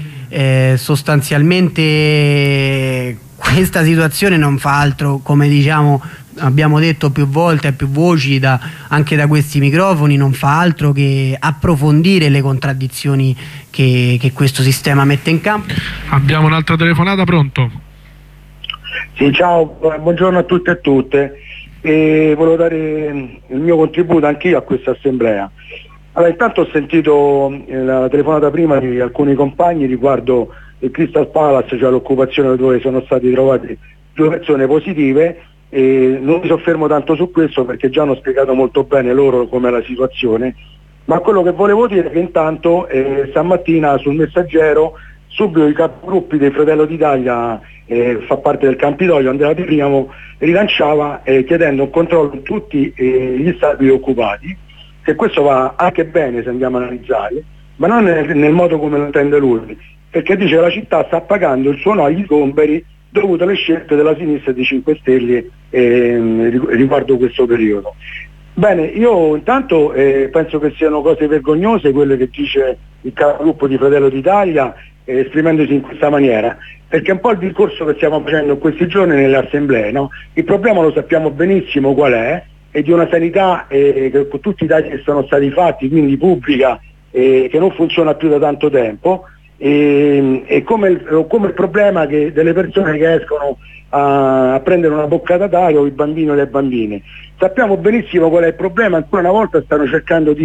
sostanzialmente questa situazione non fa altro, come abbiamo detto più volte a più voci anche da questi microfoni, non fa altro che approfondire le contraddizioni che questo sistema mette in campo. Abbiamo un'altra telefonata, pronto? Sì, ciao, buongiorno a tutti e a tutte. Volevo dare il mio contributo anch'io a questa assemblea. Allora, intanto ho sentito la telefonata prima di alcuni compagni riguardo il Crystal Palace, cioè l'occupazione dove sono stati trovati 2 persone positive, e non mi soffermo tanto su questo perché già hanno spiegato molto bene loro com'è la situazione, ma quello che volevo dire è che intanto stamattina sul Messaggero subito i capogruppi dei Fratelli d'Italia, fa parte del Campidoglio, Andrea Di Priamo, rilanciava chiedendo un controllo in tutti gli stabili occupati, che questo va anche bene se andiamo a analizzare, ma non nel modo come lo intende lui, perché dice che la città sta pagando il suo no agli sgomberi dovuto alle scelte della sinistra e di 5 Stelle riguardo questo periodo. Bene, io intanto penso che siano cose vergognose quelle che dice il capogruppo di Fratelli d'Italia, esprimendosi in questa maniera, perché è un po' il discorso che stiamo facendo in questi giorni nelle assemblee, no? Il problema lo sappiamo benissimo qual è di una sanità con tutti i dati che sono stati fatti, quindi pubblica, che non funziona più da tanto tempo, e come il problema delle persone che escono a prendere una boccata d'aria, o i bambini o le bambine. Sappiamo benissimo qual è il problema, ancora una volta stanno cercando di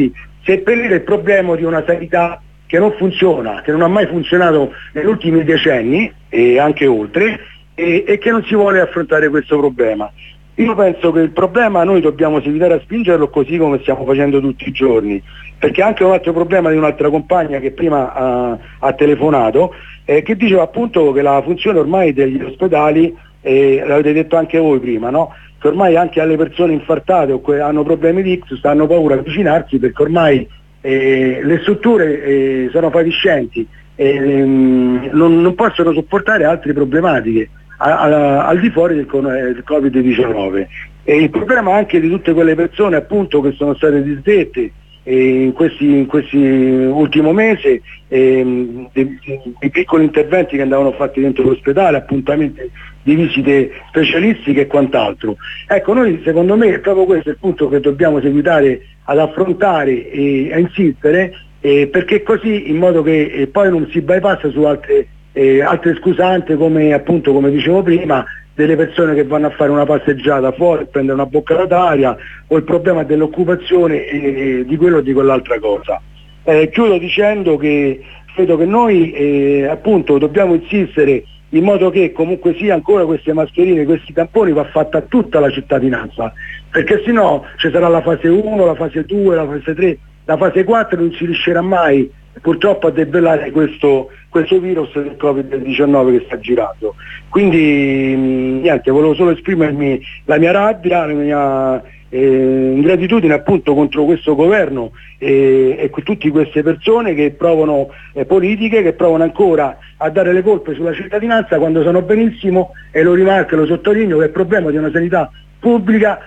seppellire il problema di una sanità che non funziona, che non ha mai funzionato negli ultimi decenni e anche oltre, e che non si vuole affrontare questo problema. Io penso che il problema noi dobbiamo evitare a spingerlo così come stiamo facendo tutti i giorni, perché anche un altro problema di un'altra compagna che prima ha telefonato, che diceva appunto che la funzione ormai degli ospedali, l'avete detto anche voi prima, no? Che ormai anche alle persone infartate o che hanno problemi di X hanno paura di avvicinarsi, perché ormai le strutture sono fatiscenti e non possono sopportare altre problematiche al di fuori del Covid-19. E il problema anche di tutte quelle persone appunto che sono state disdette in questi ultimo mese, di piccoli interventi che andavano fatti dentro l'ospedale, appuntamenti di visite specialistiche e quant'altro. Ecco, noi secondo me proprio questo è il punto che dobbiamo seguitare ad affrontare e a insistere, perché così, in modo che poi non si bypassa su altre scusanti, come appunto, come dicevo prima, delle persone che vanno a fare una passeggiata fuori, prendere una boccata d'aria, o il problema dell'occupazione di quello o di quell'altra cosa. Chiudo dicendo che credo che noi appunto dobbiamo insistere in modo che comunque sia ancora queste mascherine, questi tamponi va fatta a tutta la cittadinanza, perché sennò ci sarà la fase 1, la fase 2, la fase 3, la fase 4 non si riuscirà mai purtroppo a debellare questo virus del Covid-19 che sta girando. Quindi niente, volevo solo esprimermi la mia rabbia, la mia ingratitudine appunto contro questo governo e tutte queste persone che provano politiche, che provano ancora a dare le colpe sulla cittadinanza quando sanno benissimo, e lo rimarco e lo sottolineo, che è il problema di una sanità pubblica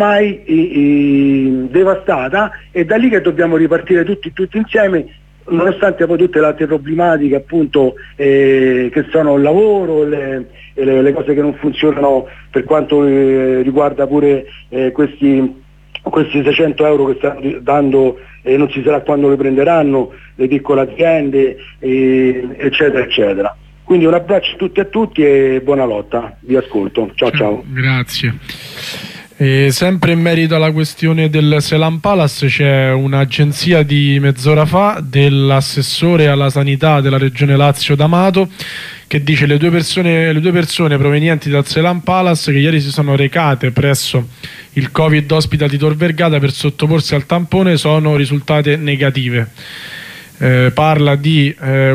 ormai devastata, e da lì che dobbiamo ripartire tutti insieme, nonostante poi tutte le altre problematiche appunto che sono il lavoro, le cose che non funzionano per quanto riguarda pure questi 600 euro che stanno dando e non si sarà quando le prenderanno le piccole aziende, eccetera eccetera. Quindi un abbraccio a tutti e a tutti e buona lotta, vi ascolto, ciao. Grazie. Sempre in merito alla questione del Selam Palace, c'è un'agenzia di mezz'ora fa dell'assessore alla sanità della regione Lazio D'Amato che dice le due persone provenienti dal Selam Palace che ieri si sono recate presso il Covid Hospital di Tor Vergata per sottoporsi al tampone sono risultate negative. Parla di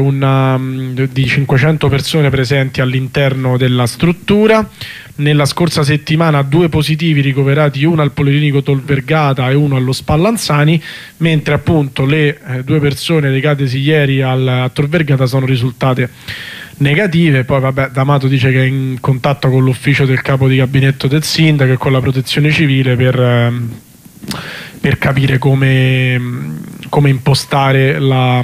500 persone presenti all'interno della struttura. Nella scorsa settimana 2 positivi ricoverati, uno al Policlinico Tor Vergata e uno allo Spallanzani, mentre appunto le 2 persone recatesi ieri a Tor Vergata sono risultate negative. Poi vabbè, D'Amato dice che è in contatto con l'ufficio del capo di gabinetto del sindaco e con la protezione civile per capire come impostare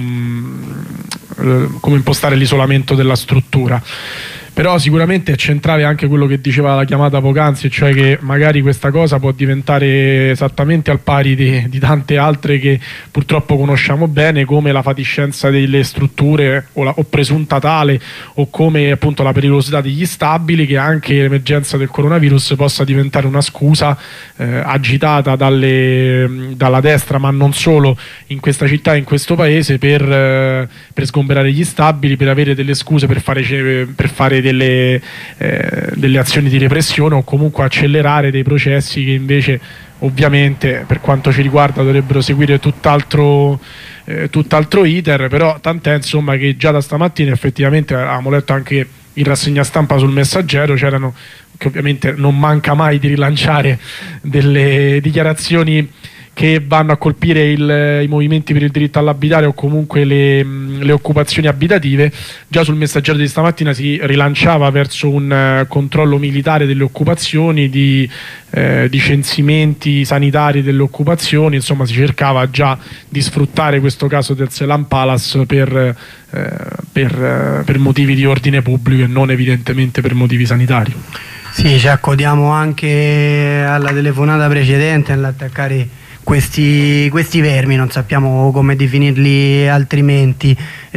l'isolamento della struttura. Però sicuramente è centrale anche quello che diceva la chiamata poc'anzi, cioè che magari questa cosa può diventare esattamente al pari di tante altre che purtroppo conosciamo bene, come la fatiscenza delle strutture o presunta tale, o come appunto la pericolosità degli stabili, che anche l'emergenza del coronavirus possa diventare una scusa agitata dalla destra, ma non solo, in questa città e in questo paese, per sgomberare gli stabili, per avere delle scuse per fare delle azioni di repressione o comunque accelerare dei processi che invece ovviamente per quanto ci riguarda dovrebbero seguire tutt'altro iter. Però tant'è insomma che già da stamattina effettivamente avevamo letto anche in rassegna stampa sul Messaggero, c'erano, che ovviamente non manca mai di rilanciare, delle dichiarazioni che vanno a colpire i movimenti per il diritto all'abitare o comunque le occupazioni abitative. Già sul Messaggero di stamattina si rilanciava verso un controllo militare delle occupazioni, di censimenti sanitari delle occupazioni, insomma si cercava già di sfruttare questo caso del Selam Palace per motivi di ordine pubblico e non evidentemente per motivi sanitari. Sì, ci accodiamo anche alla telefonata precedente, all'attaccare questi vermi, non sappiamo come definirli altrimenti.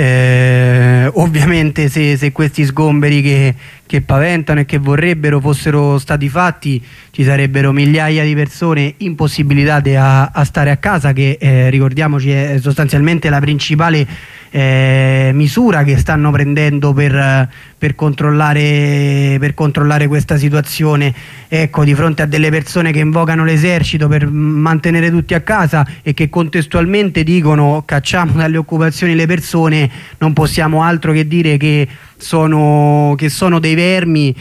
Ovviamente se questi sgomberi che paventano e che vorrebbero fossero stati fatti, ci sarebbero migliaia di persone impossibilitate a stare a casa, che ricordiamoci è sostanzialmente la principale misura che stanno prendendo per controllare questa situazione. Ecco, di fronte a delle persone che invocano l'esercito per mantenere tutti a casa e che contestualmente dicono cacciamo dalle occupazioni le persone, non possiamo altro che dire che sono dei vermi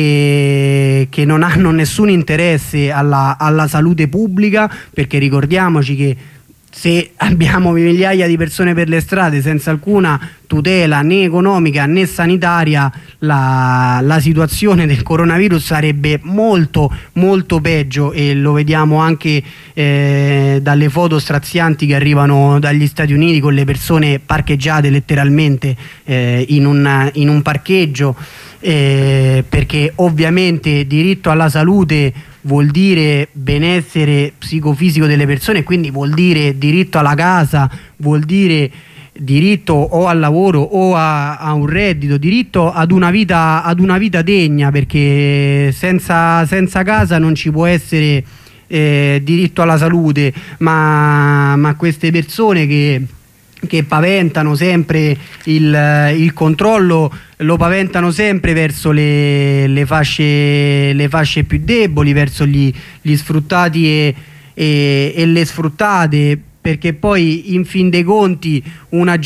che non hanno nessun interesse alla salute pubblica, perché ricordiamoci che se abbiamo migliaia di persone per le strade senza alcuna tutela né economica né sanitaria, la situazione del coronavirus sarebbe molto molto peggio, e lo vediamo anche dalle foto strazianti che arrivano dagli Stati Uniti con le persone parcheggiate letteralmente in un parcheggio, perché ovviamente diritto alla salute vuol dire benessere psicofisico delle persone, quindi vuol dire diritto alla casa, vuol dire diritto o al lavoro o a un reddito, diritto ad una vita degna, perché senza casa non ci può essere diritto alla salute, ma queste persone che paventano sempre il controllo lo paventano sempre verso le fasce più deboli, verso gli sfruttati e le sfruttate, perché poi in fin dei conti una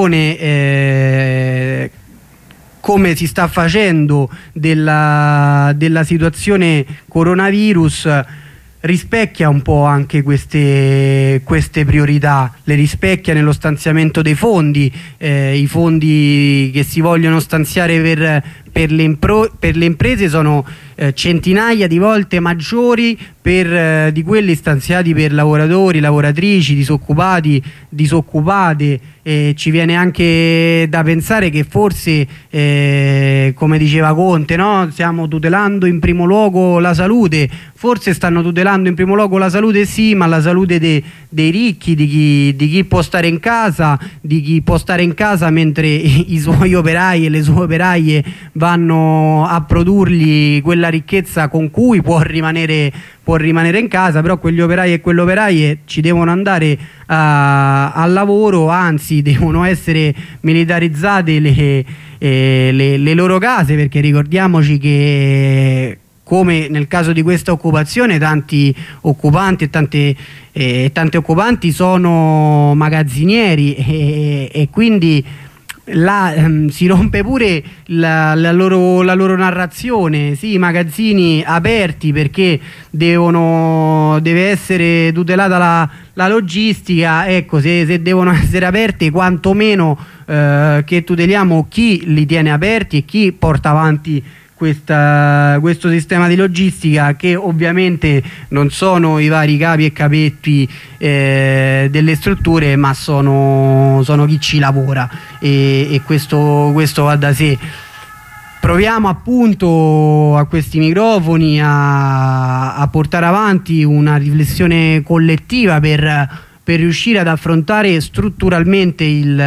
gestione come si sta facendo della situazione coronavirus rispecchia un po' anche queste priorità, le rispecchia nello stanziamento dei fondi, i fondi che si vogliono stanziare per le imprese sono centinaia di volte maggiori di quelli stanziati per lavoratori, lavoratrici, disoccupati, disoccupate. Ci viene anche da pensare che forse, come diceva Conte, no? Stiamo tutelando in primo luogo la salute. Forse stanno tutelando in primo luogo la salute, sì, ma la salute dei ricchi, di chi può stare in casa, mentre i suoi operai e le sue operaie vanno a produrgli quella ricchezza con cui può rimanere in casa. Però quegli operai e quelle operaie ci devono andare al lavoro, anzi devono essere militarizzate le loro case, perché ricordiamoci che, come nel caso di questa occupazione, tanti occupanti e tante occupanti sono magazzinieri e quindi là si rompe pure la loro narrazione. Sì, i magazzini aperti perché deve essere tutelata la logistica. Ecco, se devono essere aperti, quantomeno che tuteliamo chi li tiene aperti e chi porta avanti questo sistema di logistica, che ovviamente non sono i vari capi e capetti delle strutture, ma sono chi ci lavora, e questo va da sé. Proviamo appunto a questi microfoni a portare avanti una riflessione collettiva per riuscire ad affrontare strutturalmente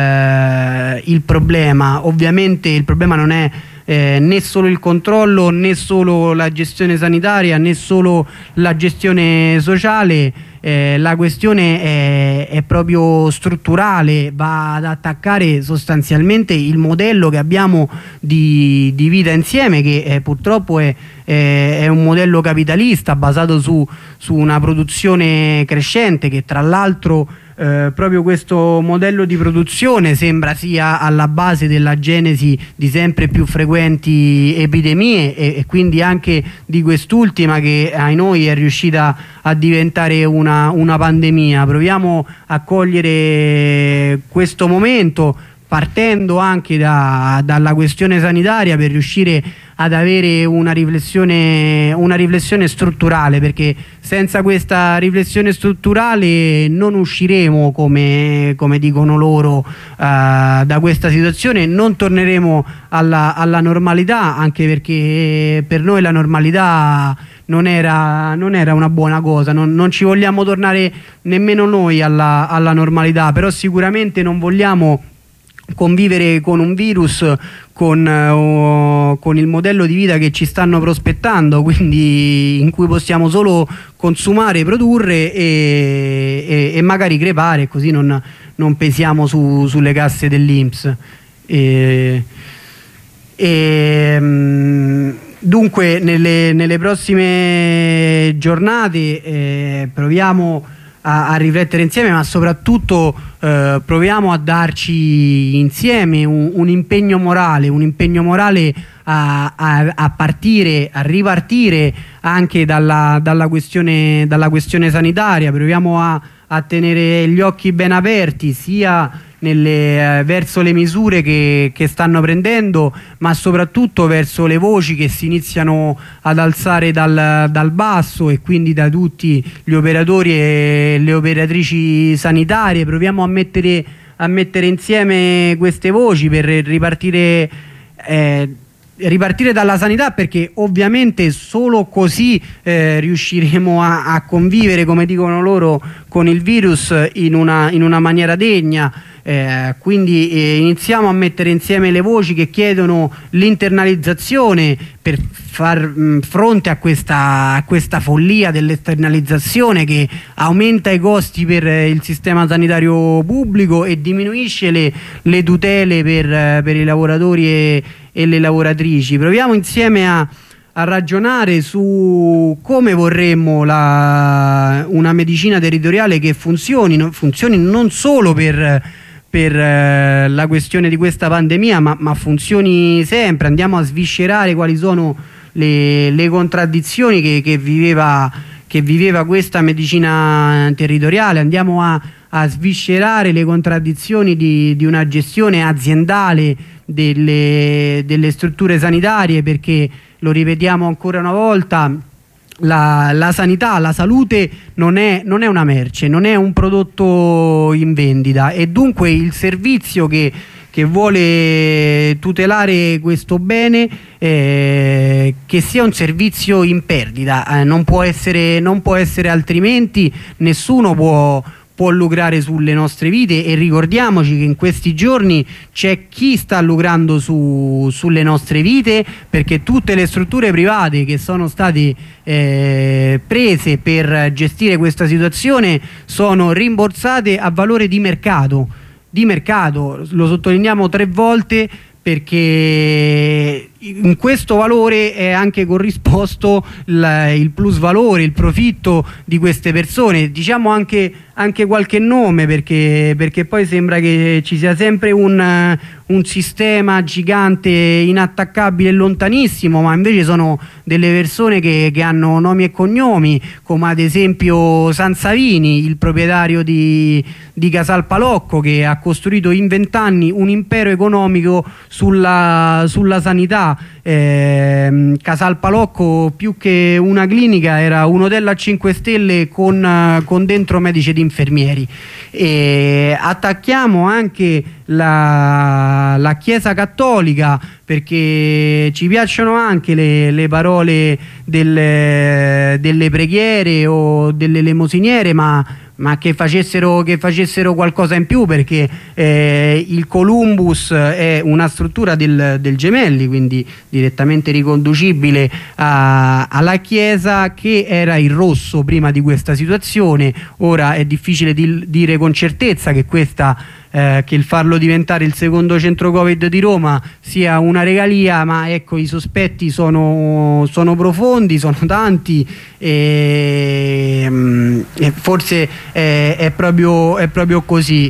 il problema. Ovviamente il problema non è né solo il controllo, né solo la gestione sanitaria, né solo la gestione sociale. La questione è proprio strutturale, va ad attaccare sostanzialmente il modello che abbiamo di vita insieme, che purtroppo è un modello capitalista basato su una produzione crescente, che tra l'altro proprio questo modello di produzione sembra sia alla base della genesi di sempre più frequenti epidemie, e quindi anche di quest'ultima, che ai noi è riuscita a diventare una pandemia. Proviamo a cogliere questo momento partendo anche dalla questione sanitaria, per riuscire ad avere una riflessione strutturale, perché senza questa riflessione strutturale non usciremo, come dicono loro, da questa situazione, non torneremo alla normalità, anche perché per noi la normalità non era una buona cosa, non ci vogliamo tornare nemmeno noi alla normalità, però sicuramente non vogliamo convivere con un virus, con il modello di vita che ci stanno prospettando, quindi in cui possiamo solo consumare, produrre e magari crepare, così non pesiamo sulle casse dell'INPS. Dunque nelle prossime giornate proviamo a riflettere insieme, ma soprattutto proviamo a darci insieme un impegno morale a ripartire anche dalla questione sanitaria. Proviamo a tenere gli occhi ben aperti sia verso le misure che stanno prendendo, ma soprattutto verso le voci che si iniziano ad alzare dal basso, e quindi da tutti gli operatori e le operatrici sanitarie. Proviamo a mettere insieme queste voci per ripartire dalla sanità, perché ovviamente solo così riusciremo a convivere, come dicono loro, con il virus in una maniera degna. Quindi iniziamo a mettere insieme le voci che chiedono l'internalizzazione per far fronte a questa follia dell'esternalizzazione, che aumenta i costi per il sistema sanitario pubblico e diminuisce le tutele per i lavoratori e le lavoratrici. Proviamo insieme a ragionare su come vorremmo una medicina territoriale che funzioni non solo per la questione di questa pandemia, ma funzioni sempre. Andiamo a sviscerare quali sono le contraddizioni che viveva questa medicina territoriale. Andiamo a sviscerare le contraddizioni di una gestione aziendale delle strutture sanitarie, perché, lo ripetiamo ancora una volta, la sanità, la salute non è una merce, non è un prodotto in vendita, e dunque il servizio che vuole tutelare questo bene, che sia un servizio in perdita, non può essere altrimenti. Nessuno può lucrare sulle nostre vite, e ricordiamoci che in questi giorni c'è chi sta lucrando sulle nostre vite, perché tutte le strutture private che sono state prese per gestire questa situazione sono rimborsate a valore di mercato. Lo sottolineiamo 3 volte, perché in questo valore è anche corrisposto il plus valore, il profitto di queste persone. Diciamo anche qualche nome, perché poi sembra che ci sia sempre un sistema gigante, inattaccabile e lontanissimo, ma invece sono delle persone che hanno nomi e cognomi, come ad esempio Sansavini, il proprietario di Casal Palocco, che ha costruito in 20 anni un impero economico sulla sanità. Casal Palocco, più che una clinica, era un hotel a 5 stelle con dentro medici ed infermieri. Attacchiamo anche la Chiesa Cattolica, perché ci piacciono anche le parole delle preghiere o delle elemosiniere, ma che facessero qualcosa in più, perché il Columbus è una struttura del Gemelli, quindi direttamente riconducibile alla Chiesa, che era il rosso prima di questa situazione. Ora è difficile dire con certezza che il farlo diventare il secondo centro Covid di Roma sia una regalia, ma ecco, i sospetti sono profondi, sono tanti, e forse è proprio così.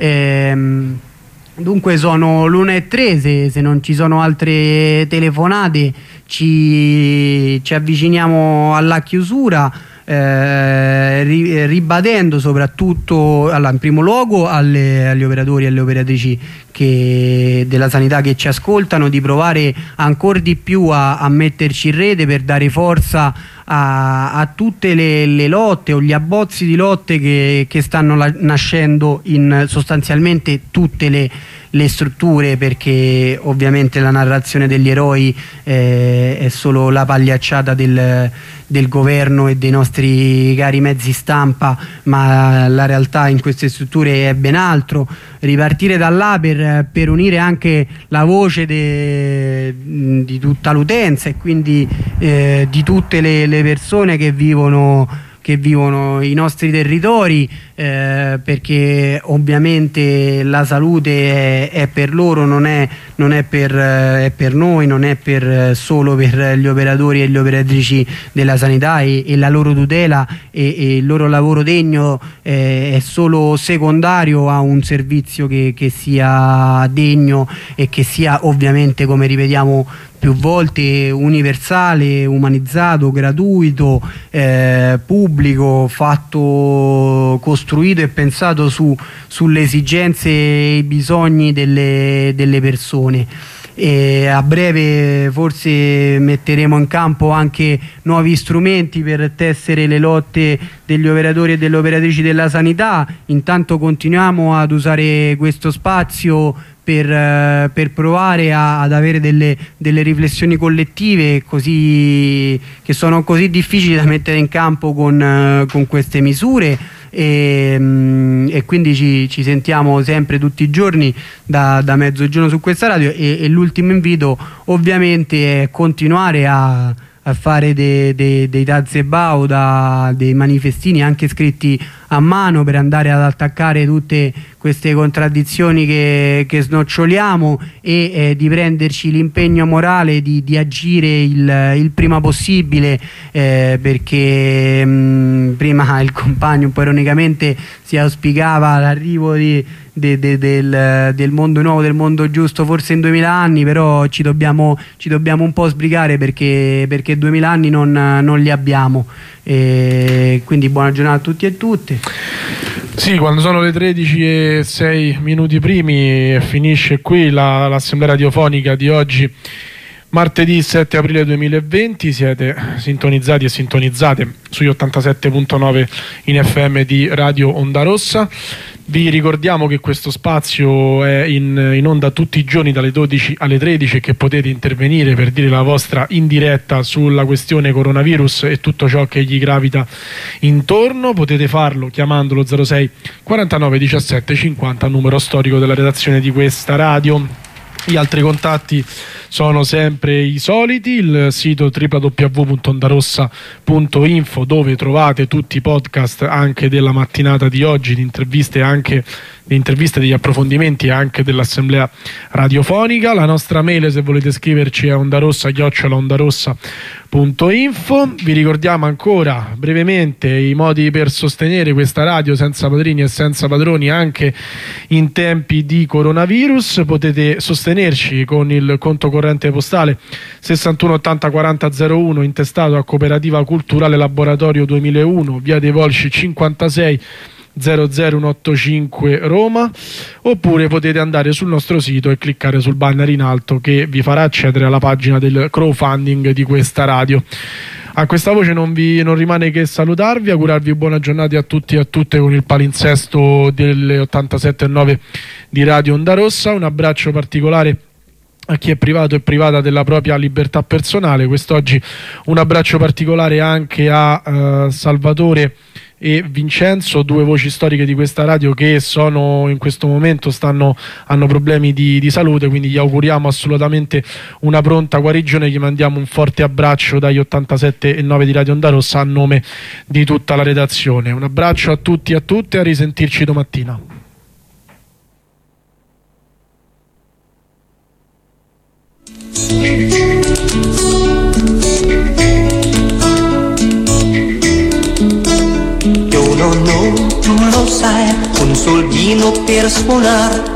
Dunque sono l'1:03, se non ci sono altre telefonate ci avviciniamo alla chiusura. ribadendo soprattutto in primo luogo agli operatori e alle operatrici della sanità che ci ascoltano di provare ancora di più a metterci in rete per dare forza a tutte le lotte o gli abbozzi di lotte che stanno nascendo in sostanzialmente tutte le strutture, perché ovviamente la narrazione degli eroi è solo la pagliacciata del governo e dei nostri cari mezzi stampa, ma la realtà in queste strutture è ben altro. Ripartire da là per unire anche la voce di tutta l'utenza e quindi di tutte le persone che vivono i nostri territori, perché ovviamente la salute è per loro, non è per noi, non è solo per gli operatori e le operatrici della sanità, e la loro tutela e il loro lavoro degno è solo secondario a un servizio che sia degno e che sia ovviamente, come ripetiamo più volte, universale, umanizzato, gratuito, pubblico, fatto, costruito e pensato sulle esigenze e i bisogni delle persone. E a breve forse metteremo in campo anche nuovi strumenti per tessere le lotte degli operatori e delle operatrici della sanità. Intanto continuiamo ad usare questo spazio per provare ad avere delle riflessioni collettive che sono così difficili da mettere in campo con queste misure, e quindi ci sentiamo sempre tutti i giorni da mezzogiorno su questa radio, e l'ultimo invito ovviamente è continuare a fare dei tazebao, dei manifestini anche scritti a mano, per andare ad attaccare tutte queste contraddizioni che snoccioliamo, e di prenderci l'impegno morale di agire il prima possibile, perché prima il compagno un po' ironicamente si auspicava l'arrivo del mondo nuovo, del mondo giusto forse in 2000 anni, però ci dobbiamo un po' sbrigare, perché 2000 anni non li abbiamo. Quindi buona giornata a tutti e tutte. Sì, quando sono le 13:06 primi finisce qui l'assemblea radiofonica di oggi, martedì 7 aprile 2020. Siete sintonizzati e sintonizzate sugli 87.9 in FM di Radio Onda Rossa. Vi ricordiamo che questo spazio è in onda tutti i giorni dalle 12 alle 13 e che potete intervenire per dire la vostra in diretta sulla questione coronavirus e tutto ciò che gli gravita intorno. Potete farlo chiamandolo 06 49 17 50, numero storico della redazione di questa radio. Gli altri contatti sono sempre i soliti: il sito www.ondarossa.info, dove trovate tutti i podcast anche della mattinata di oggi, di interviste, anche di interviste, degli approfondimenti anche dell'assemblea radiofonica. La nostra mail, se volete scriverci, è ondarossa@ondarossa.info. Vi ricordiamo ancora brevemente i modi per sostenere questa radio senza padrini e senza padroni anche in tempi di coronavirus. Potete sostenerci con il conto corrente postale 61 80 40 01, intestato a Cooperativa Culturale Laboratorio 2001, via dei Volsci 56 00185 Roma, oppure potete andare sul nostro sito e cliccare sul banner in alto che vi farà accedere alla pagina del crowdfunding di questa radio. A questa voce non rimane che salutarvi, augurarvi buona giornata a tutti e a tutte con il palinsesto delle 87.9 di Radio Onda Rossa. Un abbraccio particolare a chi è privato e privata della propria libertà personale. Quest'oggi un abbraccio particolare anche a Salvatore e Vincenzo, due voci storiche di questa radio che sono in questo momento hanno problemi di salute, quindi gli auguriamo assolutamente una pronta guarigione. Gli mandiamo un forte abbraccio dagli 87.9 di Radio Onda Rossa a nome di tutta la redazione. Un abbraccio a tutti e a tutte, a risentirci domattina. No, tu lo sai, un soldino per suonare